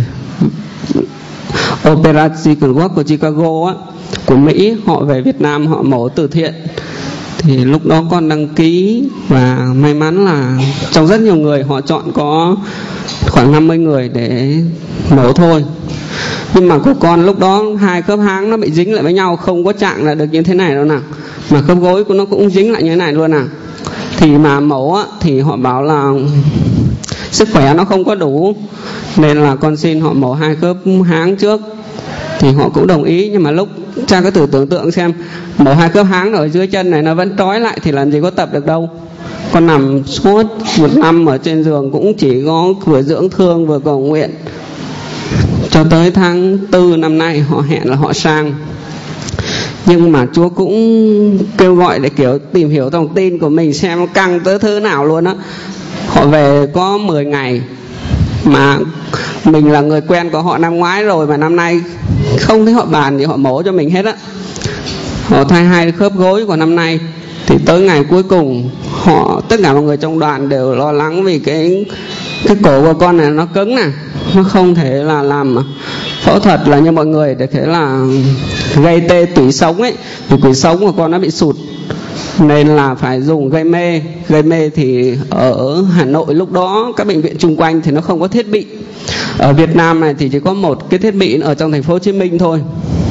Operation Work của Chicago á, của Mỹ, họ về Việt Nam họ mổ từ thiện. Thì lúc đó con đăng ký và may mắn là trong rất nhiều người họ chọn có khoảng 50 người để mổ thôi. Nhưng mà của con lúc đó 2 khớp háng nó bị dính lại với nhau, không có chạm lại được như thế này đâu nào, mà khớp gối của nó cũng dính lại như thế này luôn nào. Thì mà mổ á, thì họ bảo là sức khỏe nó không có đủ, nên là con xin họ mổ 2 khớp háng trước. Thì họ cũng đồng ý, nhưng mà lúc cha cứ tưởng tượng xem, mổ 2 khớp háng ở dưới chân này nó vẫn trói lại thì làm gì có tập được đâu. Con nằm suốt 1 năm ở trên giường, cũng chỉ có vừa dưỡng thương vừa cầu nguyện. Cho tới tháng 4 năm nay họ hẹn là họ sang. Nhưng mà Chúa cũng kêu gọi để kiểu tìm hiểu thông tin của mình xem căng tới thứ nào luôn á. Họ về có 10 ngày, mà mình là người quen của họ năm ngoái rồi, mà năm nay không thấy họ bàn gì họ mổ cho mình hết á. Họ thay 2 khớp gối của năm nay. Thì tới ngày cuối cùng họ, tất cả mọi người trong đoàn đều lo lắng vì cái cổ của con này nó cứng nè, nó không thể là làm phẫu thuật là như mọi người để thể là gây tê tủy sống ấy, vì tủy sống của con nó bị sụt, nên là phải dùng gây mê. Gây mê thì ở Hà Nội lúc đó các bệnh viện chung quanh thì nó không có thiết bị. Ở Việt Nam này thì chỉ có một cái thiết bị ở trong thành phố Hồ Chí Minh thôi.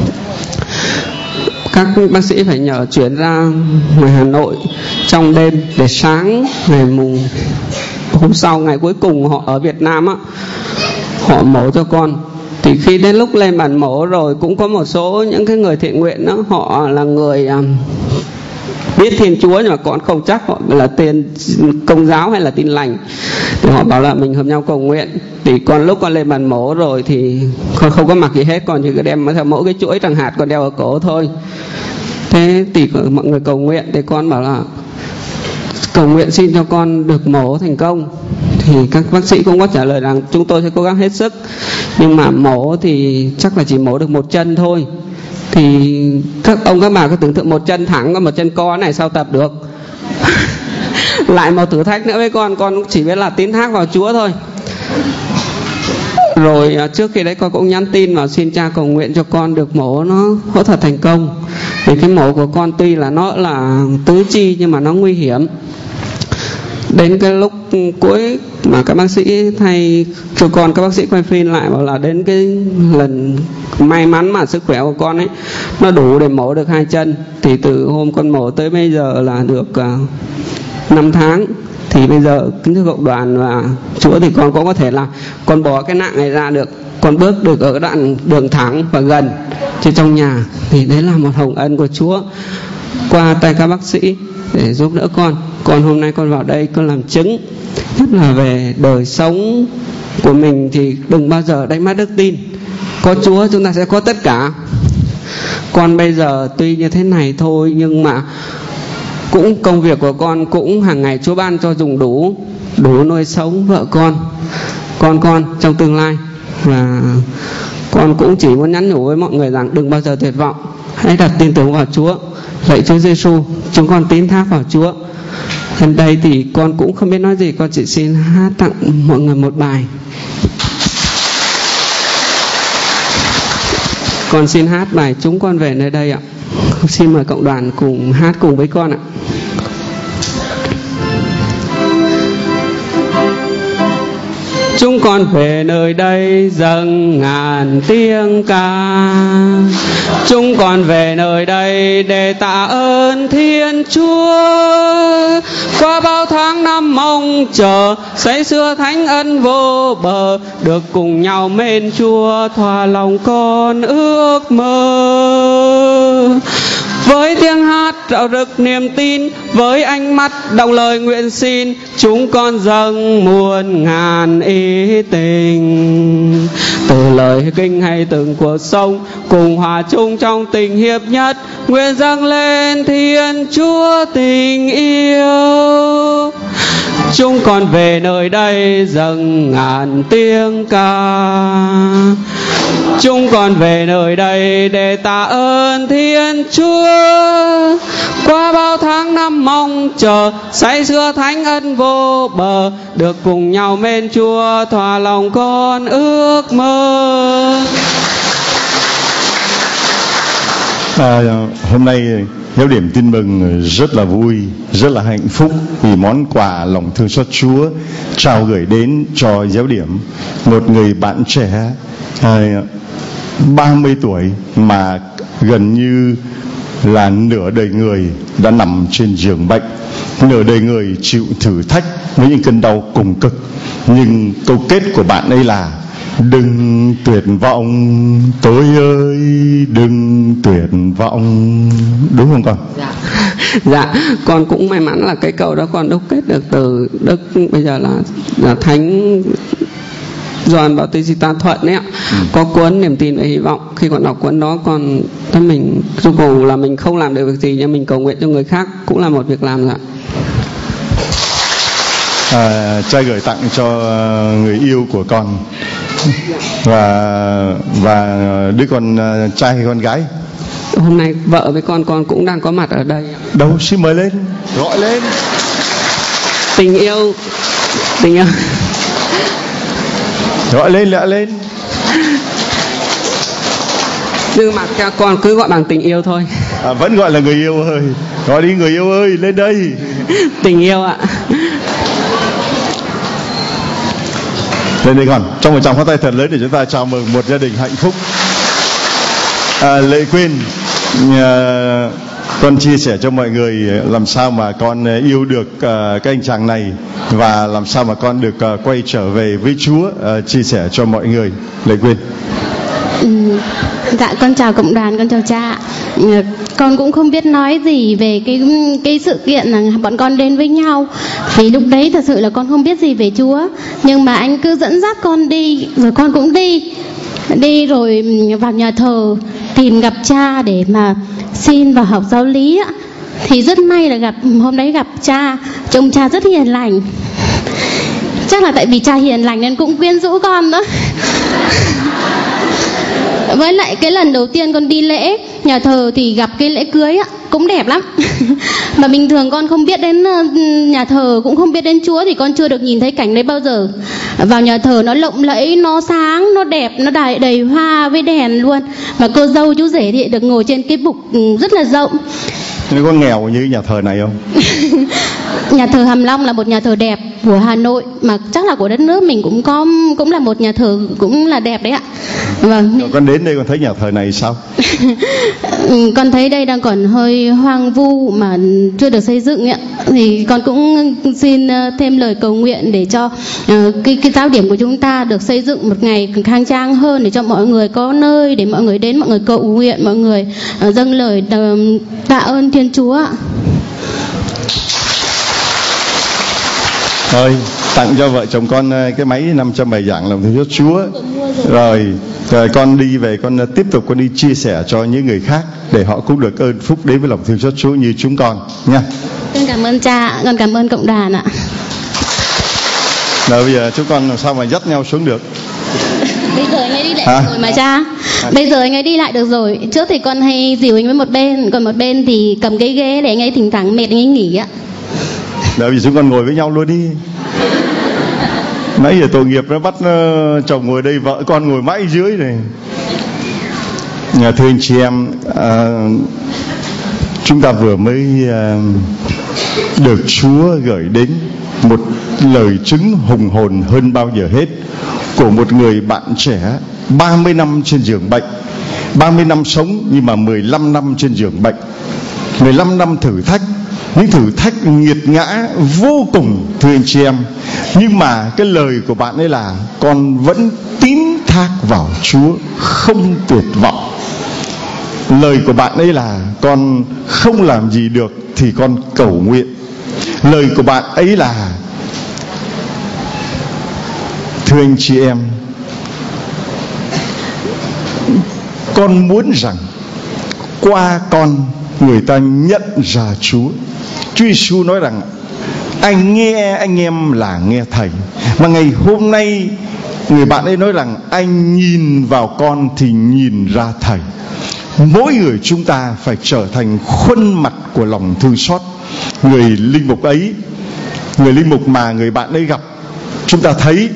Các bác sĩ phải nhờ chuyển ra ngoài Hà Nội trong đêm để sáng ngày hôm sau, ngày cuối cùng họ ở Việt Nam á, họ mổ cho con. Thì khi đến lúc lên bàn mổ rồi, cũng có một số những cái người thiện nguyện đó, họ là người biết Thiên Chúa nhưng mà con không chắc họ là tiền Công giáo hay là Tin Lành. Thì họ bảo là mình hợp nhau cầu nguyện. Thì con lúc con lên bàn mổ rồi thì con không có mặc gì hết, con chỉ có đem theo mỗi cái chuỗi tràng hạt con đeo ở cổ thôi. Thế thì mọi người cầu nguyện, thì con bảo là cầu nguyện xin cho con được mổ thành công. Thì các bác sĩ cũng có trả lời rằng chúng tôi sẽ cố gắng hết sức, nhưng mà mổ thì chắc là chỉ mổ được một chân thôi. Thì các bà có tưởng tượng một chân thẳng và một chân co này sao tập được. Lại một thử thách nữa với con chỉ biết là tín thác vào Chúa thôi. Rồi trước khi đấy con cũng nhắn tin vào xin cha cầu nguyện cho con được mổ nó phẫu thuật thành công. Vì cái mổ của con tuy là nó là tứ chi nhưng mà nó nguy hiểm. Đến cái lúc cuối mà các bác sĩ thay cho con, các bác sĩ quay phim lại bảo là đến cái lần may mắn mà sức khỏe của con ấy nó đủ để mổ được 2 chân. Thì từ hôm con mổ tới bây giờ là được 5 tháng. Thì bây giờ kính thưa cộng đoàn và Chúa, thì con cũng có thể là con bỏ cái nạng này ra được, con bước được ở đoạn đường thẳng và gần chứ trong nhà. Thì đấy là một hồng ân của Chúa qua tay các bác sĩ để giúp đỡ con. Còn hôm nay con vào đây con làm chứng nhất là về đời sống của mình, thì đừng bao giờ đánh mất đức tin. Có Chúa chúng ta sẽ có tất cả. Con bây giờ tuy như thế này thôi, nhưng mà cũng công việc của con cũng hàng ngày Chúa ban cho dùng đủ nuôi sống vợ con trong tương lai. Và con cũng chỉ muốn nhắn nhủ với mọi người rằng đừng bao giờ tuyệt vọng, hãy đặt tin tưởng vào Chúa. Lạy Chúa Giêsu, chúng con tín thác vào Chúa. Hôm đây thì con cũng không biết nói gì, con chỉ xin hát tặng mọi người một bài. Con xin hát bài Chúng Con Về Nơi Đây ạ. Xin mời cộng đoàn cùng hát cùng với con ạ. Chúng con về nơi đây dâng ngàn tiếng ca. Chúng con về nơi đây để tạ ơn Thiên Chúa. Qua bao tháng năm mong chờ, say sưa thánh ân vô bờ, được cùng nhau mến Chúa, thỏa lòng con ước mơ. Với tiếng hát rạo rực niềm tin, với ánh mắt đọc lời nguyện xin, chúng con dâng muôn ngàn ý tình. Từ lời kinh hay từng cuộc sống, cùng hòa chung trong tình hiệp nhất, nguyện dâng lên Thiên Chúa tình yêu. Chúng con về nơi đây dâng ngàn tiếng ca. Chúng con về nơi đây để tạ ơn Thiên Chúa. Qua bao tháng năm mong chờ, say sưa thánh ân vô bờ, được cùng nhau mến Chúa, thỏa lòng con ước mơ. Hôm nay Giáo điểm tin mừng rất là vui, rất là hạnh phúc vì món quà lòng thương xót Chúa trao gửi đến cho giáo điểm. Một người bạn trẻ 30 tuổi mà gần như là nửa đời người đã nằm trên giường bệnh, nửa đời người chịu thử thách với những cơn đau cùng cực. Nhưng câu kết của bạn ấy là: đừng tuyệt vọng tôi ơi, đừng tuyệt vọng. Đúng không con? Dạ, con cũng may mắn là cái câu đó con đúc kết được từ Đức, bây giờ là Thánh Gioan Bautista Thuận ấy ạ. Có cuốn Niềm Tin và Hy Vọng. Khi con đọc cuốn đó, con thấy mình dù cùng là mình không làm được việc gì, nhưng mình cầu nguyện cho người khác cũng là một việc làm rồi ạ. Trai gửi tặng cho người yêu của con và đứa con trai hay con gái? Hôm nay vợ với con cũng đang có mặt ở đây. Đâu, xin mời lên, gọi lên. Tình yêu gọi lên. Nhưng mà con cứ gọi bằng tình yêu thôi. Vẫn gọi là người yêu ơi. Gọi đi người yêu ơi, lên đây. Tình yêu ạ. Lên đây con, trong một tràng pháo tay thật lớn để chúng ta chào mừng một gia đình hạnh phúc. Lệ Quyên, con chia sẻ cho mọi người làm sao mà con yêu được cái anh chàng này và làm sao mà con được quay trở về với Chúa. Chia sẻ cho mọi người, Lệ Quyên. Dạ, con chào cộng đoàn, con chào cha. Con cũng không biết nói gì về cái sự kiện là bọn con đến với nhau, vì lúc đấy thật sự là con không biết gì về Chúa. Nhưng mà anh cứ dẫn dắt con đi, rồi con cũng đi rồi vào nhà thờ tìm gặp cha để mà xin vào học giáo lý á. Thì rất may là hôm đấy gặp cha, trông cha rất hiền lành. Chắc là tại vì cha hiền lành nên cũng quyến rũ con đó. Với lại cái lần đầu tiên con đi lễ nhà thờ thì gặp cái lễ cưới á, cũng đẹp lắm. Mà bình thường con không biết đến nhà thờ, cũng không biết đến Chúa, thì con chưa được nhìn thấy cảnh đấy bao giờ. Vào nhà thờ nó lộng lẫy, nó sáng, nó đẹp, nó đầy hoa với đèn luôn. Mà cô dâu chú rể thì được ngồi trên cái bục rất là rộng. Nó có nghèo như nhà thờ này không? Nhà thờ Hàm Long là một nhà thờ đẹp của Hà Nội, mà chắc là của đất nước mình cũng là một nhà thờ cũng là đẹp đấy ạ. Vâng. Rồi con đến đây con thấy nhà thờ này sao? Con thấy đây đang còn hơi hoang vu mà chưa được xây dựng ạ. Thì con cũng xin thêm lời cầu nguyện để cho cái giáo điểm của chúng ta được xây dựng một ngày khang trang hơn, để cho mọi người có nơi để mọi người đến, mọi người cầu nguyện, mọi người dâng lời tạ ơn Thiên Chúa ạ. Thôi tặng cho vợ chồng con cái máy 500 bài giảng lòng thương xót Chúa. Rồi con đi về, con tiếp tục con đi chia sẻ cho những người khác để họ cũng được ơn phúc đến với lòng thương xót Chúa như chúng con nha. Con cảm ơn cha, con cảm ơn cộng đoàn ạ. Rồi bây giờ chúng con làm sao mà dắt nhau xuống được? Bây giờ anh ấy đi lại rồi mà cha. Bây giờ anh ấy đi lại được rồi. Trước thì con hay dìu anh với một bên, còn một bên thì cầm cái ghế để anh ấy thỉnh thoảng mệt anh ấy nghỉ ạ. Rồi bây giờ chúng con ngồi với nhau luôn đi. Nãy giờ tội nghiệp nó bắt chồng ngồi đây, vợ con ngồi mãi dưới này. Thưa anh chị em, chúng ta vừa mới được Chúa gửi đến một lời chứng hùng hồn hơn bao giờ hết của một người bạn trẻ 30 năm trên giường bệnh, 30 năm sống nhưng mà 15 năm trên giường bệnh, 15 năm thử thách, những thử thách nghiệt ngã vô cùng thưa anh chị em. Nhưng mà cái lời của bạn ấy là con vẫn tín thác vào Chúa, không tuyệt vọng. Lời của bạn ấy là con không làm gì được thì con cầu nguyện. Lời của bạn ấy là thưa anh chị em, con muốn rằng qua con người ta nhận ra Chúa. Chúa Giêsu nói rằng anh nghe anh em là nghe thầy. Mà ngày hôm nay người bạn ấy nói rằng anh nhìn vào con thì nhìn ra thầy. Mỗi người chúng ta phải trở thành khuôn mặt của lòng thương xót. Người linh mục ấy, người linh mục mà người bạn ấy gặp, chúng ta thấy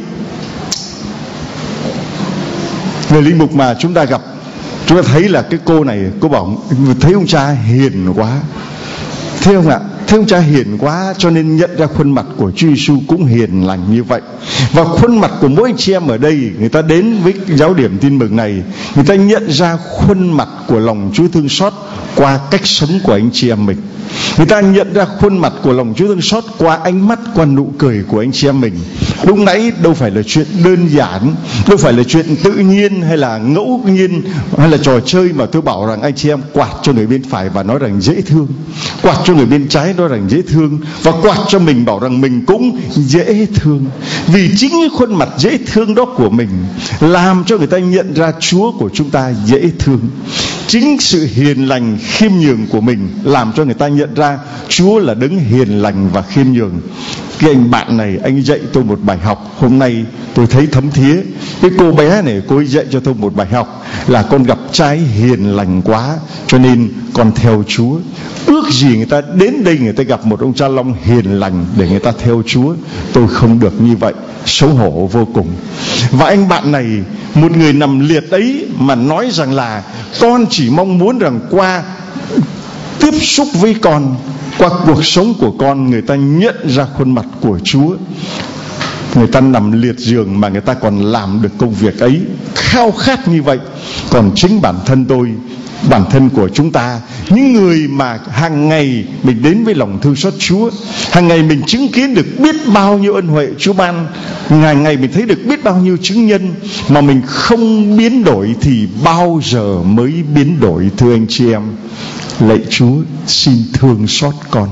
người linh mục mà chúng ta gặp, chúng ta thấy là cái cô này, cô bảo thấy ông cha hiền quá. Thấy không ạ? Thấy ông cha hiền quá cho nên nhận ra khuôn mặt của Chúa Giêsu cũng hiền lành như vậy. Và khuôn mặt của mỗi anh chị em ở đây, người ta đến với giáo điểm tin mừng này, người ta nhận ra khuôn mặt của lòng Chúa thương xót qua cách sống của anh chị em mình. Người ta nhận ra khuôn mặt của lòng Chúa thương xót qua ánh mắt, qua nụ cười của anh chị em mình. Lúc nãy đâu phải là chuyện đơn giản, đâu phải là chuyện tự nhiên hay là ngẫu nhiên hay là trò chơi mà tôi bảo rằng anh chị em quạt cho người bên phải và nói rằng dễ thương, quạt cho người bên trái nói rằng dễ thương, và quạt cho mình bảo rằng mình cũng dễ thương. Vì chính cái khuôn mặt dễ thương đó của mình làm cho người ta nhận ra Chúa của chúng ta dễ thương. Chính sự hiền lành khiêm nhường của mình làm cho người ta nhận ra Chúa là đấng hiền lành và khiêm nhường. Cái anh bạn này, anh dạy tôi một bài học hôm nay tôi thấy thấm thía. Cái cô bé này, cô ấy dạy cho tôi một bài học là con gặp trai hiền lành quá cho nên con theo Chúa. Ước gì người ta đến đây người ta gặp một ông cha Long hiền lành để người ta theo Chúa. Tôi không được như vậy, xấu hổ vô cùng. Và anh bạn này, một người nằm liệt ấy mà nói rằng là con chỉ mong muốn rằng qua tiếp xúc với con, qua cuộc sống của con, người ta nhận ra khuôn mặt của Chúa. Người ta nằm liệt giường mà người ta còn làm được công việc ấy, khao khát như vậy. Còn chính bản thân tôi, bản thân của chúng ta, những người mà hàng ngày mình đến với lòng thương xót Chúa, hàng ngày mình chứng kiến được biết bao nhiêu ân huệ Chúa ban, hàng ngày mình thấy được biết bao nhiêu chứng nhân, mà mình không biến đổi thì bao giờ mới biến đổi thưa anh chị em. Lạy Chúa, xin thương xót con.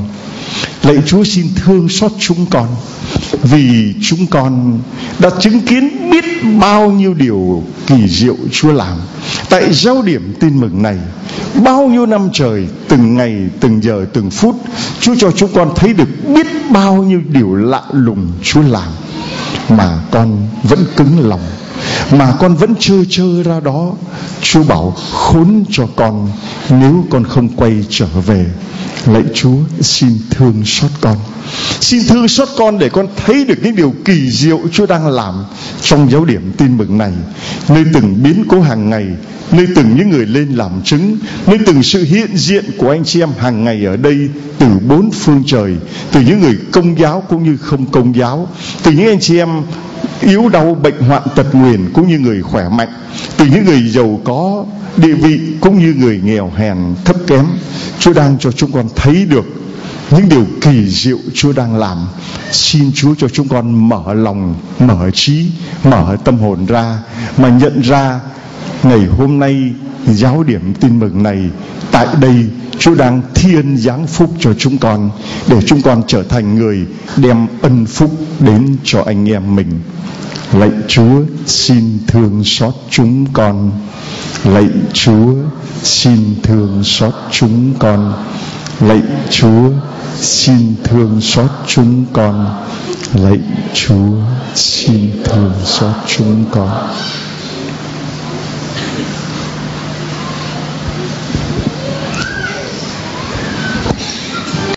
Lạy Chúa xin thương xót chúng con, vì chúng con đã chứng kiến biết bao nhiêu điều kỳ diệu Chúa làm tại giáo điểm tin mừng này. Bao nhiêu năm trời, từng ngày, từng giờ, từng phút, Chúa cho chúng con thấy được biết bao nhiêu điều lạ lùng Chúa làm, mà con vẫn cứng lòng, mà con vẫn trơ ra đó. Chúa bảo khốn cho con nếu con không quay trở về. Lạy Chúa xin thương xót con, xin thương xót con để con thấy được những điều kỳ diệu Chúa đang làm trong giáo điểm tin mừng này, nơi từng biến cố hàng ngày, nơi từng những người lên làm chứng, nơi từng sự hiện diện của anh chị em hàng ngày ở đây từ bốn phương trời, từ những người công giáo cũng như không công giáo, từ những anh chị em yếu đau bệnh hoạn tật nguyền cũng như người khỏe mạnh, từ những người giàu có địa vị cũng như người nghèo hèn thấp kém. Chúa đang cho chúng con thấy được những điều kỳ diệu Chúa đang làm. Xin Chúa cho chúng con mở lòng, mở trí, mở tâm hồn ra, mà nhận ra ngày hôm nay giáo điểm tin mừng này, tại đây Chúa đang thiên giáng phúc cho chúng con, để chúng con trở thành người đem ân phúc đến cho anh em mình. Lạy Chúa xin thương xót chúng con, lạy Chúa xin thương xót chúng con, lạy Chúa xin thương xót chúng con, lạy Chúa xin thương xót chúng con.